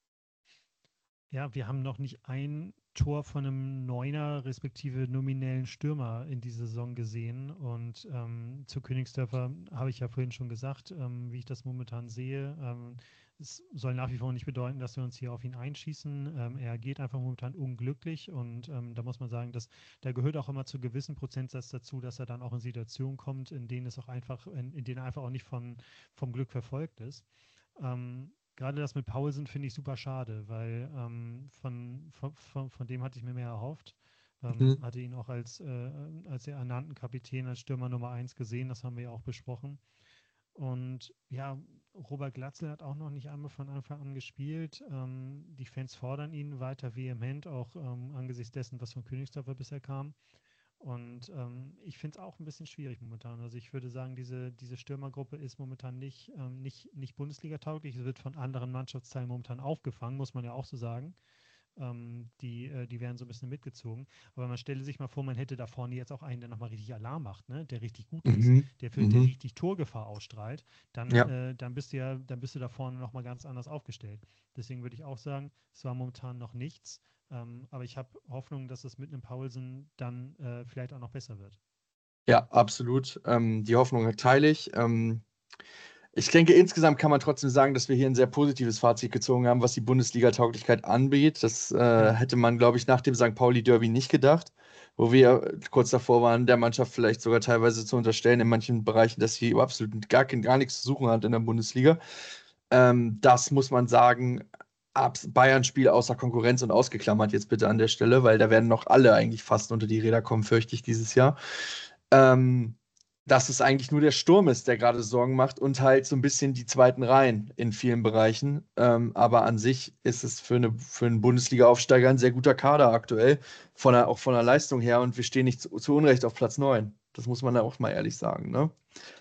Ja, wir haben noch nicht ein Tor von einem Neuner respektive nominellen Stürmer in dieser Saison gesehen. Und ähm, zu Königsdörfer habe ich ja vorhin schon gesagt, ähm, wie ich das momentan sehe. Ähm, es soll nach wie vor nicht bedeuten, dass wir uns hier auf ihn einschießen. Ähm, er geht einfach momentan unglücklich und ähm, da muss man sagen, dass da gehört auch immer zu gewissen Prozentsatz dazu, dass er dann auch in Situationen kommt, in denen es auch einfach, in, in denen er einfach auch nicht von, vom Glück verfolgt ist. Ähm, Gerade das mit Paulsen finde ich super schade, weil ähm, von, von, von, von dem hatte ich mir mehr erhofft. Ähm, Mhm. hatte ihn auch als, äh, als der ernannten Kapitän, als Stürmer Nummer eins gesehen, das haben wir ja auch besprochen. Und ja, Robert Glatzel hat auch noch nicht einmal von Anfang an gespielt. Ähm, die Fans fordern ihn weiter vehement, auch ähm, angesichts dessen, was von Königsdörfer bisher kam. Und ähm, ich finde es auch ein bisschen schwierig momentan. Also ich würde sagen, diese, diese Stürmergruppe ist momentan nicht, ähm, nicht, nicht Bundesliga-tauglich. Es wird von anderen Mannschaftsteilen momentan aufgefangen, muss man ja auch so sagen. Ähm, die, äh, die werden so ein bisschen mitgezogen. Aber man stelle sich mal vor, man hätte da vorne jetzt auch einen, der nochmal richtig Alarm macht, ne? Der richtig gut ist, Mhm. der, für, der Mhm. richtig Torgefahr ausstrahlt, dann, Ja. äh, dann bist du ja, dann bist du da vorne nochmal ganz anders aufgestellt. Deswegen würde ich auch sagen, es war momentan noch nichts. Ähm, aber ich habe Hoffnung, dass es mit einem Paulsen dann äh, vielleicht auch noch besser wird. Ja, absolut. Ähm, die Hoffnung teile ich. Ähm, ich denke, insgesamt kann man trotzdem sagen, dass wir hier ein sehr positives Fazit gezogen haben, was die Bundesliga-Tauglichkeit angeht. Das äh, Ja, hätte man, glaube ich, nach dem Sankt Pauli-Derby nicht gedacht, wo wir kurz davor waren, der Mannschaft vielleicht sogar teilweise zu unterstellen, in manchen Bereichen, dass sie absolut gar, kein- gar nichts zu suchen hat in der Bundesliga. Ähm, das muss man sagen, abs- Bayern-Spiel außer Konkurrenz und ausgeklammert jetzt bitte an der Stelle, weil da werden noch alle eigentlich fast unter die Räder kommen, fürchte ich, dieses Jahr. Ähm, Dass es eigentlich nur der Sturm ist, der gerade Sorgen macht und halt so ein bisschen die zweiten Reihen in vielen Bereichen. Ähm, aber an sich ist es für, eine, für einen Bundesliga-Aufsteiger ein sehr guter Kader aktuell, von der, auch von der Leistung her und wir stehen nicht zu, zu Unrecht auf Platz neun. Das muss man da auch mal ehrlich sagen, ne?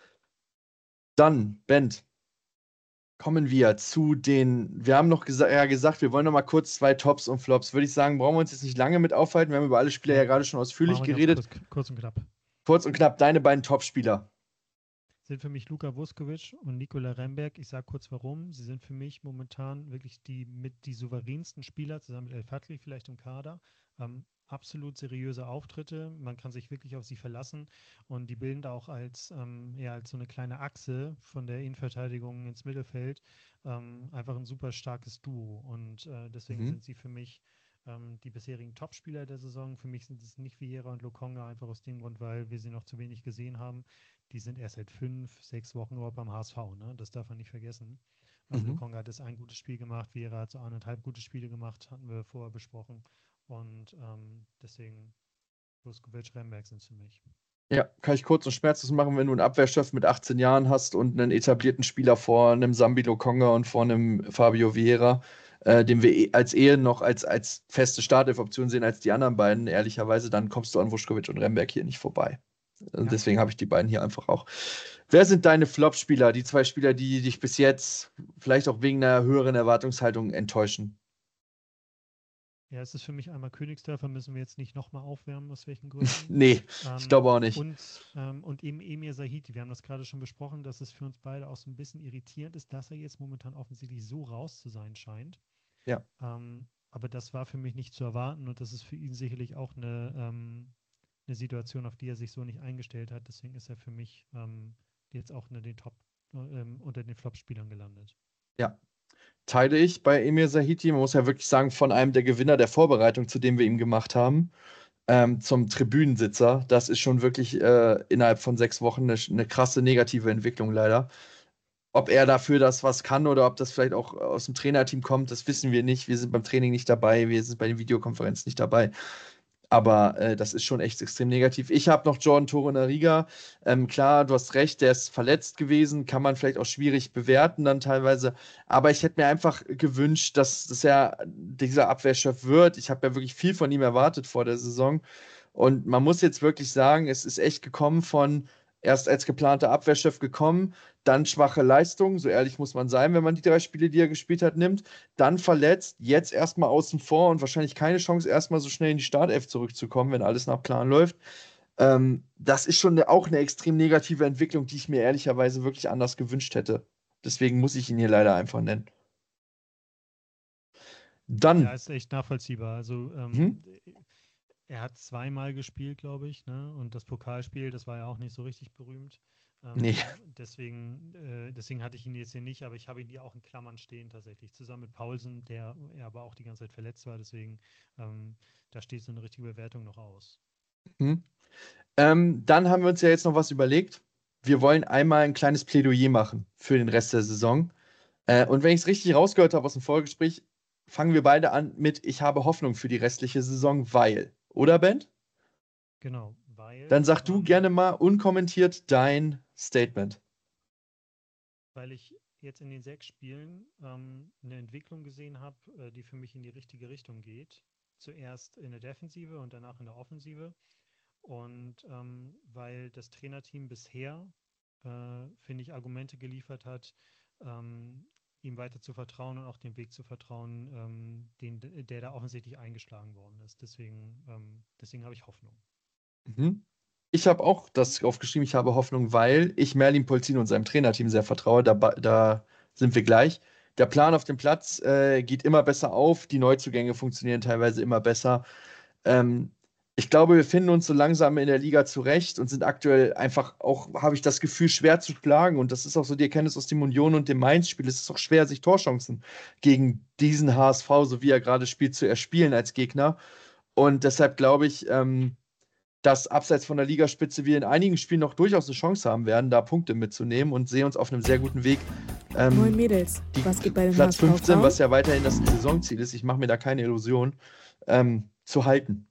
Dann, Bent, kommen wir zu den, wir haben noch gesa ja, gesagt, wir wollen noch mal kurz zwei Tops und Flops. Würde ich sagen, brauchen wir uns jetzt nicht lange mit aufhalten. Wir haben über alle Spieler ja nee, gerade schon ausführlich machen wir ganz geredet. kurz, kurz und knapp. Kurz und knapp, deine beiden Top-Spieler. Sind für mich Luka Vuskovic und Nikola Remberg. Ich sage kurz warum. Sie sind für mich momentan wirklich die mit die souveränsten Spieler, zusammen mit El Fadli vielleicht im Kader. Ähm, absolut seriöse Auftritte. Man kann sich wirklich auf sie verlassen. Und die bilden da auch als, ähm, ja, als so eine kleine Achse von der Innenverteidigung ins Mittelfeld ähm, einfach ein super starkes Duo. Und äh, deswegen Mhm. sind sie für mich ähm, die bisherigen Topspieler der Saison. Für mich sind es nicht Vieira und Lokonga, einfach aus dem Grund, weil wir sie noch zu wenig gesehen haben. Die sind erst seit fünf, sechs Wochen überhaupt beim H S V, ne? Das darf man nicht vergessen. Ähm, Mhm. Lukonga hat jetzt ein gutes Spiel gemacht, Vera hat so anderthalb gute Spiele gemacht, hatten wir vorher besprochen. Und ähm, deswegen Vuskovic, Remberg sind es für mich. Ja, kann ich kurz und schmerzlos machen, wenn du einen Abwehrchef mit achtzehn Jahren hast und einen etablierten Spieler vor einem Sambi Lokonga und vor einem Fabio Vieira, äh, den wir eh- als Ehe noch als, als feste Startelf-Option sehen als die anderen beiden, ehrlicherweise, dann kommst du an Vuskovic und Remberg hier nicht vorbei. Und Ja. deswegen habe ich die beiden hier einfach auch. Wer sind deine Flop-Spieler, die zwei Spieler, die dich bis jetzt vielleicht auch wegen einer höheren Erwartungshaltung enttäuschen? Ja, es ist für mich einmal Königsdörfer, müssen wir jetzt nicht nochmal aufwärmen, aus welchen Gründen. Nee, Ähm, ich glaube auch nicht. Und, ähm, und eben Emir Sahiti, wir haben das gerade schon besprochen, dass es für uns beide auch so ein bisschen irritierend ist, dass er jetzt momentan offensichtlich so raus zu sein scheint. Ja. Ähm, aber das war für mich nicht zu erwarten und das ist für ihn sicherlich auch eine, ähm, eine Situation, auf die er sich so nicht eingestellt hat. Deswegen ist er für mich ähm, jetzt auch unter den Top, ähm, unter den Flop-Spielern gelandet. Ja, teile ich bei Emir Sahiti. Man muss ja wirklich sagen, von einem der Gewinner der Vorbereitung, zu dem wir ihn gemacht haben, ähm, zum Tribünensitzer. Das ist schon wirklich äh, innerhalb von sechs Wochen eine, eine krasse negative Entwicklung leider. Ob er dafür das was kann oder ob das vielleicht auch aus dem Trainerteam kommt, das wissen wir nicht. Wir sind beim Training nicht dabei, wir sind bei den Videokonferenzen nicht dabei. Aber äh, das ist schon echt extrem negativ. Ich habe noch Jordan Torunariga. Ähm, klar, du hast recht, der ist verletzt gewesen, kann man vielleicht auch schwierig bewerten dann teilweise. Aber ich hätte mir einfach gewünscht, dass, dass er dieser Abwehrchef wird. Ich habe ja wirklich viel von ihm erwartet vor der Saison. Und man muss jetzt wirklich sagen, es ist echt gekommen von erst als geplanter Abwehrchef gekommen, dann schwache Leistung, so ehrlich muss man sein, wenn man die drei Spiele, die er gespielt hat, nimmt, dann verletzt, jetzt erstmal außen vor und wahrscheinlich keine Chance, erstmal so schnell in die Startelf zurückzukommen, wenn alles nach Plan läuft. Ähm, das ist schon eine, auch eine extrem negative Entwicklung, die ich mir ehrlicherweise wirklich anders gewünscht hätte. Deswegen muss ich ihn hier leider einfach nennen. Dann, Ja, ist echt nachvollziehbar. Also hm? ähm, er hat zweimal gespielt, glaube ich, ne? Und das Pokalspiel, das war ja auch nicht so richtig berühmt. Ähm, Nee. deswegen, äh, deswegen hatte ich ihn jetzt hier nicht, aber ich habe ihn hier auch in Klammern stehen tatsächlich. Zusammen mit Paulsen, der er aber auch die ganze Zeit verletzt war. Deswegen, ähm, da steht so eine richtige Bewertung noch aus. Hm? Ähm, dann haben wir uns ja jetzt noch was überlegt. Wir wollen einmal ein kleines Plädoyer machen für den Rest der Saison. Äh, und wenn ich es richtig rausgehört habe aus dem Vorgespräch, fangen wir beide an mit: Ich habe Hoffnung für die restliche Saison, weil. Oder, Ben? Genau, weil, Dann sag du ähm, gerne mal unkommentiert dein Statement. weil ich jetzt in den sechs Spielen ähm, eine Entwicklung gesehen habe, äh, die für mich in die richtige Richtung geht. Zuerst in der Defensive und danach in der Offensive. Und ähm, weil das Trainerteam bisher, äh, finde ich, Argumente geliefert hat, ähm, ihm weiter zu vertrauen und auch den Weg zu vertrauen, ähm, den, der da offensichtlich eingeschlagen worden ist. Deswegen, ähm, deswegen habe ich Hoffnung. Mhm. Ich habe auch das aufgeschrieben, ich habe Hoffnung, weil ich Merlin Polzin und seinem Trainerteam sehr vertraue. Da, ba- da sind wir gleich. Der Plan auf dem Platz äh, geht immer besser auf, die Neuzugänge funktionieren teilweise immer besser. Ähm, Ich glaube, wir finden uns so langsam in der Liga zurecht und sind aktuell einfach auch, habe ich das Gefühl, schwer zu schlagen. Und das ist auch so die Erkenntnis aus dem Union und dem Mainz-Spiel. Es ist auch schwer, sich Torchancen gegen diesen H S V, so wie er gerade spielt, zu erspielen als Gegner. Und deshalb glaube ich, ähm, dass abseits von der Ligaspitze wir in einigen Spielen noch durchaus eine Chance haben werden, da Punkte mitzunehmen, und sehen uns auf einem sehr guten Weg. Ähm, Moin Mädels, die was geht bei den Platz H S V fünfzehn, Frauen? was ja weiterhin das Saisonziel ist, ich mache mir da keine Illusion, ähm, zu halten.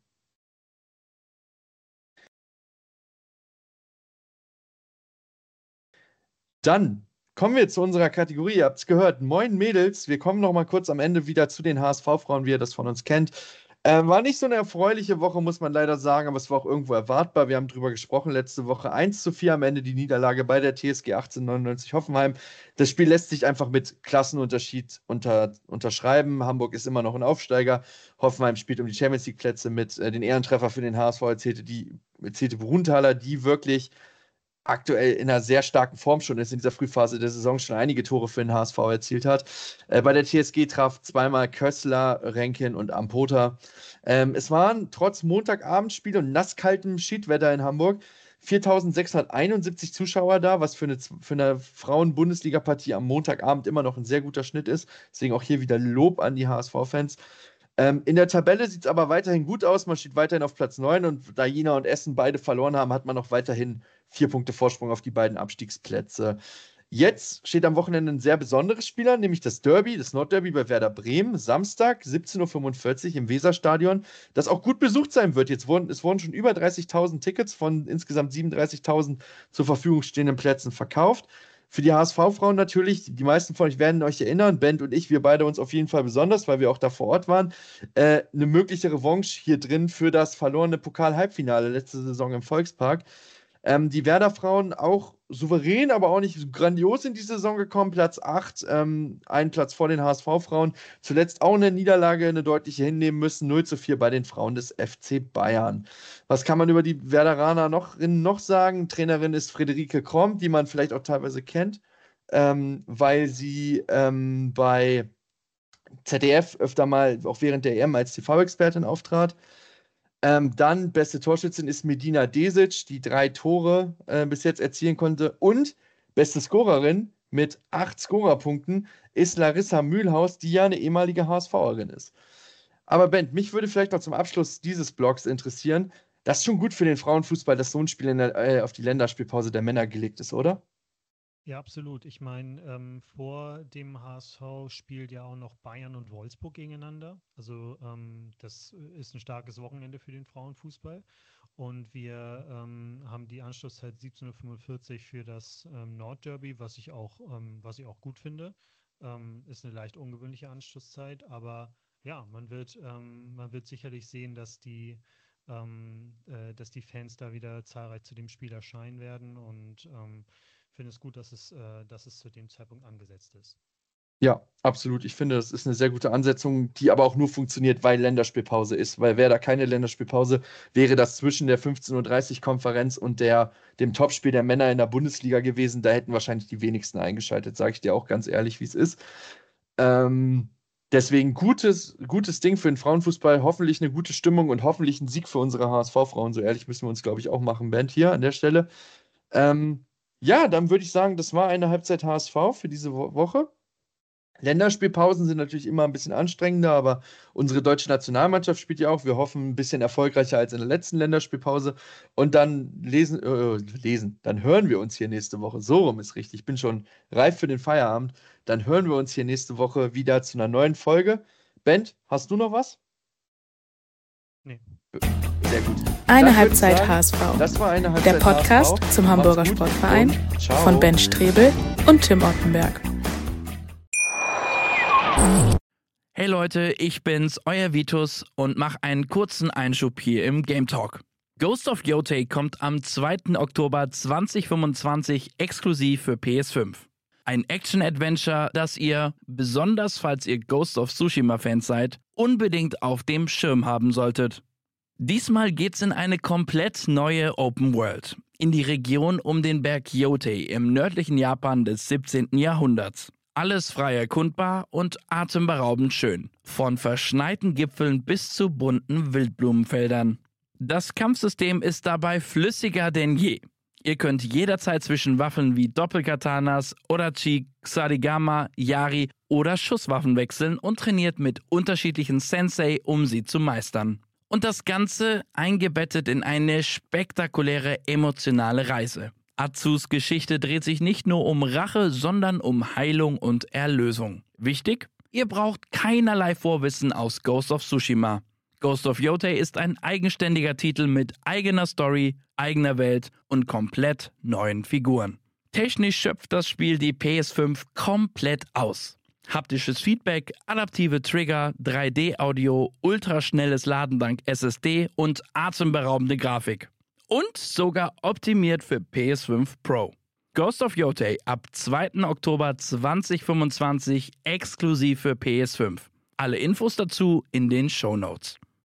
Dann kommen wir zu unserer Kategorie. Ihr habt es gehört. Moin Mädels. Wir kommen noch mal kurz am Ende wieder zu den H S V-Frauen, wie ihr das von uns kennt. Äh, war nicht so eine erfreuliche Woche, muss man leider sagen, aber es war auch irgendwo erwartbar. Wir haben drüber gesprochen letzte Woche. eins zu vier am Ende die Niederlage bei der T S G achtzehnhundertneunundneunzig Hoffenheim. Das Spiel lässt sich einfach mit Klassenunterschied unter, unterschreiben. Hamburg ist immer noch ein Aufsteiger. Hoffenheim spielt um die Champions League-Plätze mit. Äh, den Ehrentreffer für den H S V erzielte, die, erzielte Brunnthaler, die wirklich aktuell in einer sehr starken Form schon ist, in dieser Frühphase der Saison schon einige Tore für den H S V erzielt hat. Äh, bei der T S G traf zweimal Kössler, Renkin und Ampota. Ähm, es waren trotz Montagabendspiel und nasskaltem Schiedwetter in Hamburg viertausendsechshunderteinundsiebzig Zuschauer da, was für eine, für eine Frauen-Bundesliga-Partie am Montagabend immer noch ein sehr guter Schnitt ist. Deswegen auch hier wieder Lob an die H S V-Fans. Ähm, in der Tabelle sieht es aber weiterhin gut aus. Man steht weiterhin auf Platz neun, und da Jena und Essen beide verloren haben, hat man noch weiterhin vier Punkte Vorsprung auf die beiden Abstiegsplätze. Jetzt steht am Wochenende ein sehr besonderes Spiel an, nämlich das Derby, das Nordderby bei Werder Bremen, Samstag, siebzehn Uhr fünfundvierzig im Weserstadion, das auch gut besucht sein wird. Jetzt wurden, es wurden schon über dreißigtausend Tickets von insgesamt siebenunddreißigtausend zur Verfügung stehenden Plätzen verkauft. Für die H S V-Frauen natürlich, die meisten von euch werden euch erinnern, Bent und ich, wir beide uns auf jeden Fall besonders, weil wir auch da vor Ort waren, äh, eine mögliche Revanche hier drin für das verlorene Pokal-Halbfinale letzte Saison im Volkspark. Ähm, die Werder-Frauen auch souverän, aber auch nicht grandios in die Saison gekommen. Platz acht, ähm, einen Platz vor den H S V-Frauen. Zuletzt auch eine Niederlage, eine deutliche hinnehmen müssen. null zu vier bei den Frauen des F C Bayern. Was kann man über die Werderaner noch, noch sagen? Trainerin ist Friederike Kromm, die man vielleicht auch teilweise kennt, ähm, weil sie ähm, bei Z D F öfter mal, auch während der E M, als T V-Expertin auftrat. Ähm, dann beste Torschützin ist Medina Desic, die drei Tore äh, bis jetzt erzielen konnte. Und beste Scorerin mit acht Scorerpunkten ist Larissa Mühlhaus, die ja eine ehemalige H S V-Erin ist. Aber Bent, mich würde vielleicht noch zum Abschluss dieses Blogs interessieren. Das ist schon gut für den Frauenfußball, dass so ein Spiel in der, äh, auf die Länderspielpause der Männer gelegt ist, oder? Ja, absolut. Ich meine, ähm, vor dem H S V spielt ja auch noch Bayern und Wolfsburg gegeneinander. Also ähm, das ist ein starkes Wochenende für den Frauenfußball. Und wir ähm, haben die Anschlusszeit siebzehn Uhr fünfundvierzig für das ähm, Nordderby, was ich auch, ähm, was ich auch gut finde. Ähm, ist eine leicht ungewöhnliche Anschlusszeit, aber ja, man wird, ähm, man wird sicherlich sehen, dass die, ähm, äh, dass die Fans da wieder zahlreich zu dem Spiel erscheinen werden und ähm, finde es gut, dass es, äh, dass es zu dem Zeitpunkt angesetzt ist. Ja, absolut. Ich finde, das ist eine sehr gute Ansetzung, die aber auch nur funktioniert, weil Länderspielpause ist. Weil wäre da keine Länderspielpause, wäre das zwischen der fünfzehn Uhr dreißig Konferenz und der, dem Topspiel der Männer in der Bundesliga gewesen. Da hätten wahrscheinlich die wenigsten eingeschaltet, sage ich dir auch ganz ehrlich, wie es ist. Ähm, deswegen gutes, gutes Ding für den Frauenfußball. Hoffentlich eine gute Stimmung und hoffentlich ein Sieg für unsere H S V-Frauen. So ehrlich müssen wir uns, glaube ich, auch machen, Band hier an der Stelle. Ähm, ja, dann würde ich sagen, das war eine Halbzeit H S V für diese Wo- Woche. Länderspielpausen sind natürlich immer ein bisschen anstrengender, aber unsere deutsche Nationalmannschaft spielt ja auch. Wir hoffen, ein bisschen erfolgreicher als in der letzten Länderspielpause. Und dann lesen, äh, lesen, dann hören wir uns hier nächste Woche. So rum ist richtig. Ich bin schon reif für den Feierabend. Dann hören wir uns hier nächste Woche wieder zu einer neuen Folge. Bent, hast du noch was? Nee. Sehr gut. Eine Dann würde ich Halbzeit sagen, H S V. Das war eine Halbzeit Der Podcast H S V. zum Macht's Hamburger gut Sportverein und ciao. von Ben Strebel und Tim Ottenberg. Hey Leute, ich bin's, euer Vitus und mach einen kurzen Einschub hier im Game Talk. Ghost of Yotei kommt am zweiten Oktober zweitausendfünfundzwanzig exklusiv für P S fünf. Ein Action-Adventure, das ihr, besonders falls ihr Ghost of Tsushima-Fans seid, unbedingt auf dem Schirm haben solltet. Diesmal geht's in eine komplett neue Open World, in die Region um den Berg Yotei im nördlichen Japan des siebzehnten Jahrhunderts. Alles frei erkundbar und atemberaubend schön, von verschneiten Gipfeln bis zu bunten Wildblumenfeldern. Das Kampfsystem ist dabei flüssiger denn je. Ihr könnt jederzeit zwischen Waffen wie Doppelkatanas, Odachi, Ksarigama, Yari oder Schusswaffen wechseln und trainiert mit unterschiedlichen Sensei, um sie zu meistern. Und das Ganze eingebettet in eine spektakuläre emotionale Reise. Atsus Geschichte dreht sich nicht nur um Rache, sondern um Heilung und Erlösung. Wichtig? Ihr braucht keinerlei Vorwissen aus Ghost of Tsushima. Ghost of Yotei ist ein eigenständiger Titel mit eigener Story, eigener Welt und komplett neuen Figuren. Technisch schöpft das Spiel die P S fünf komplett aus. Haptisches Feedback, adaptive Trigger, drei D-Audio, ultraschnelles Laden dank S S D und atemberaubende Grafik. Und sogar optimiert für P S fünf Pro. Ghost of Yotei ab zweiten Oktober zweitausendfünfundzwanzig exklusiv für P S fünf. Alle Infos dazu in den Shownotes.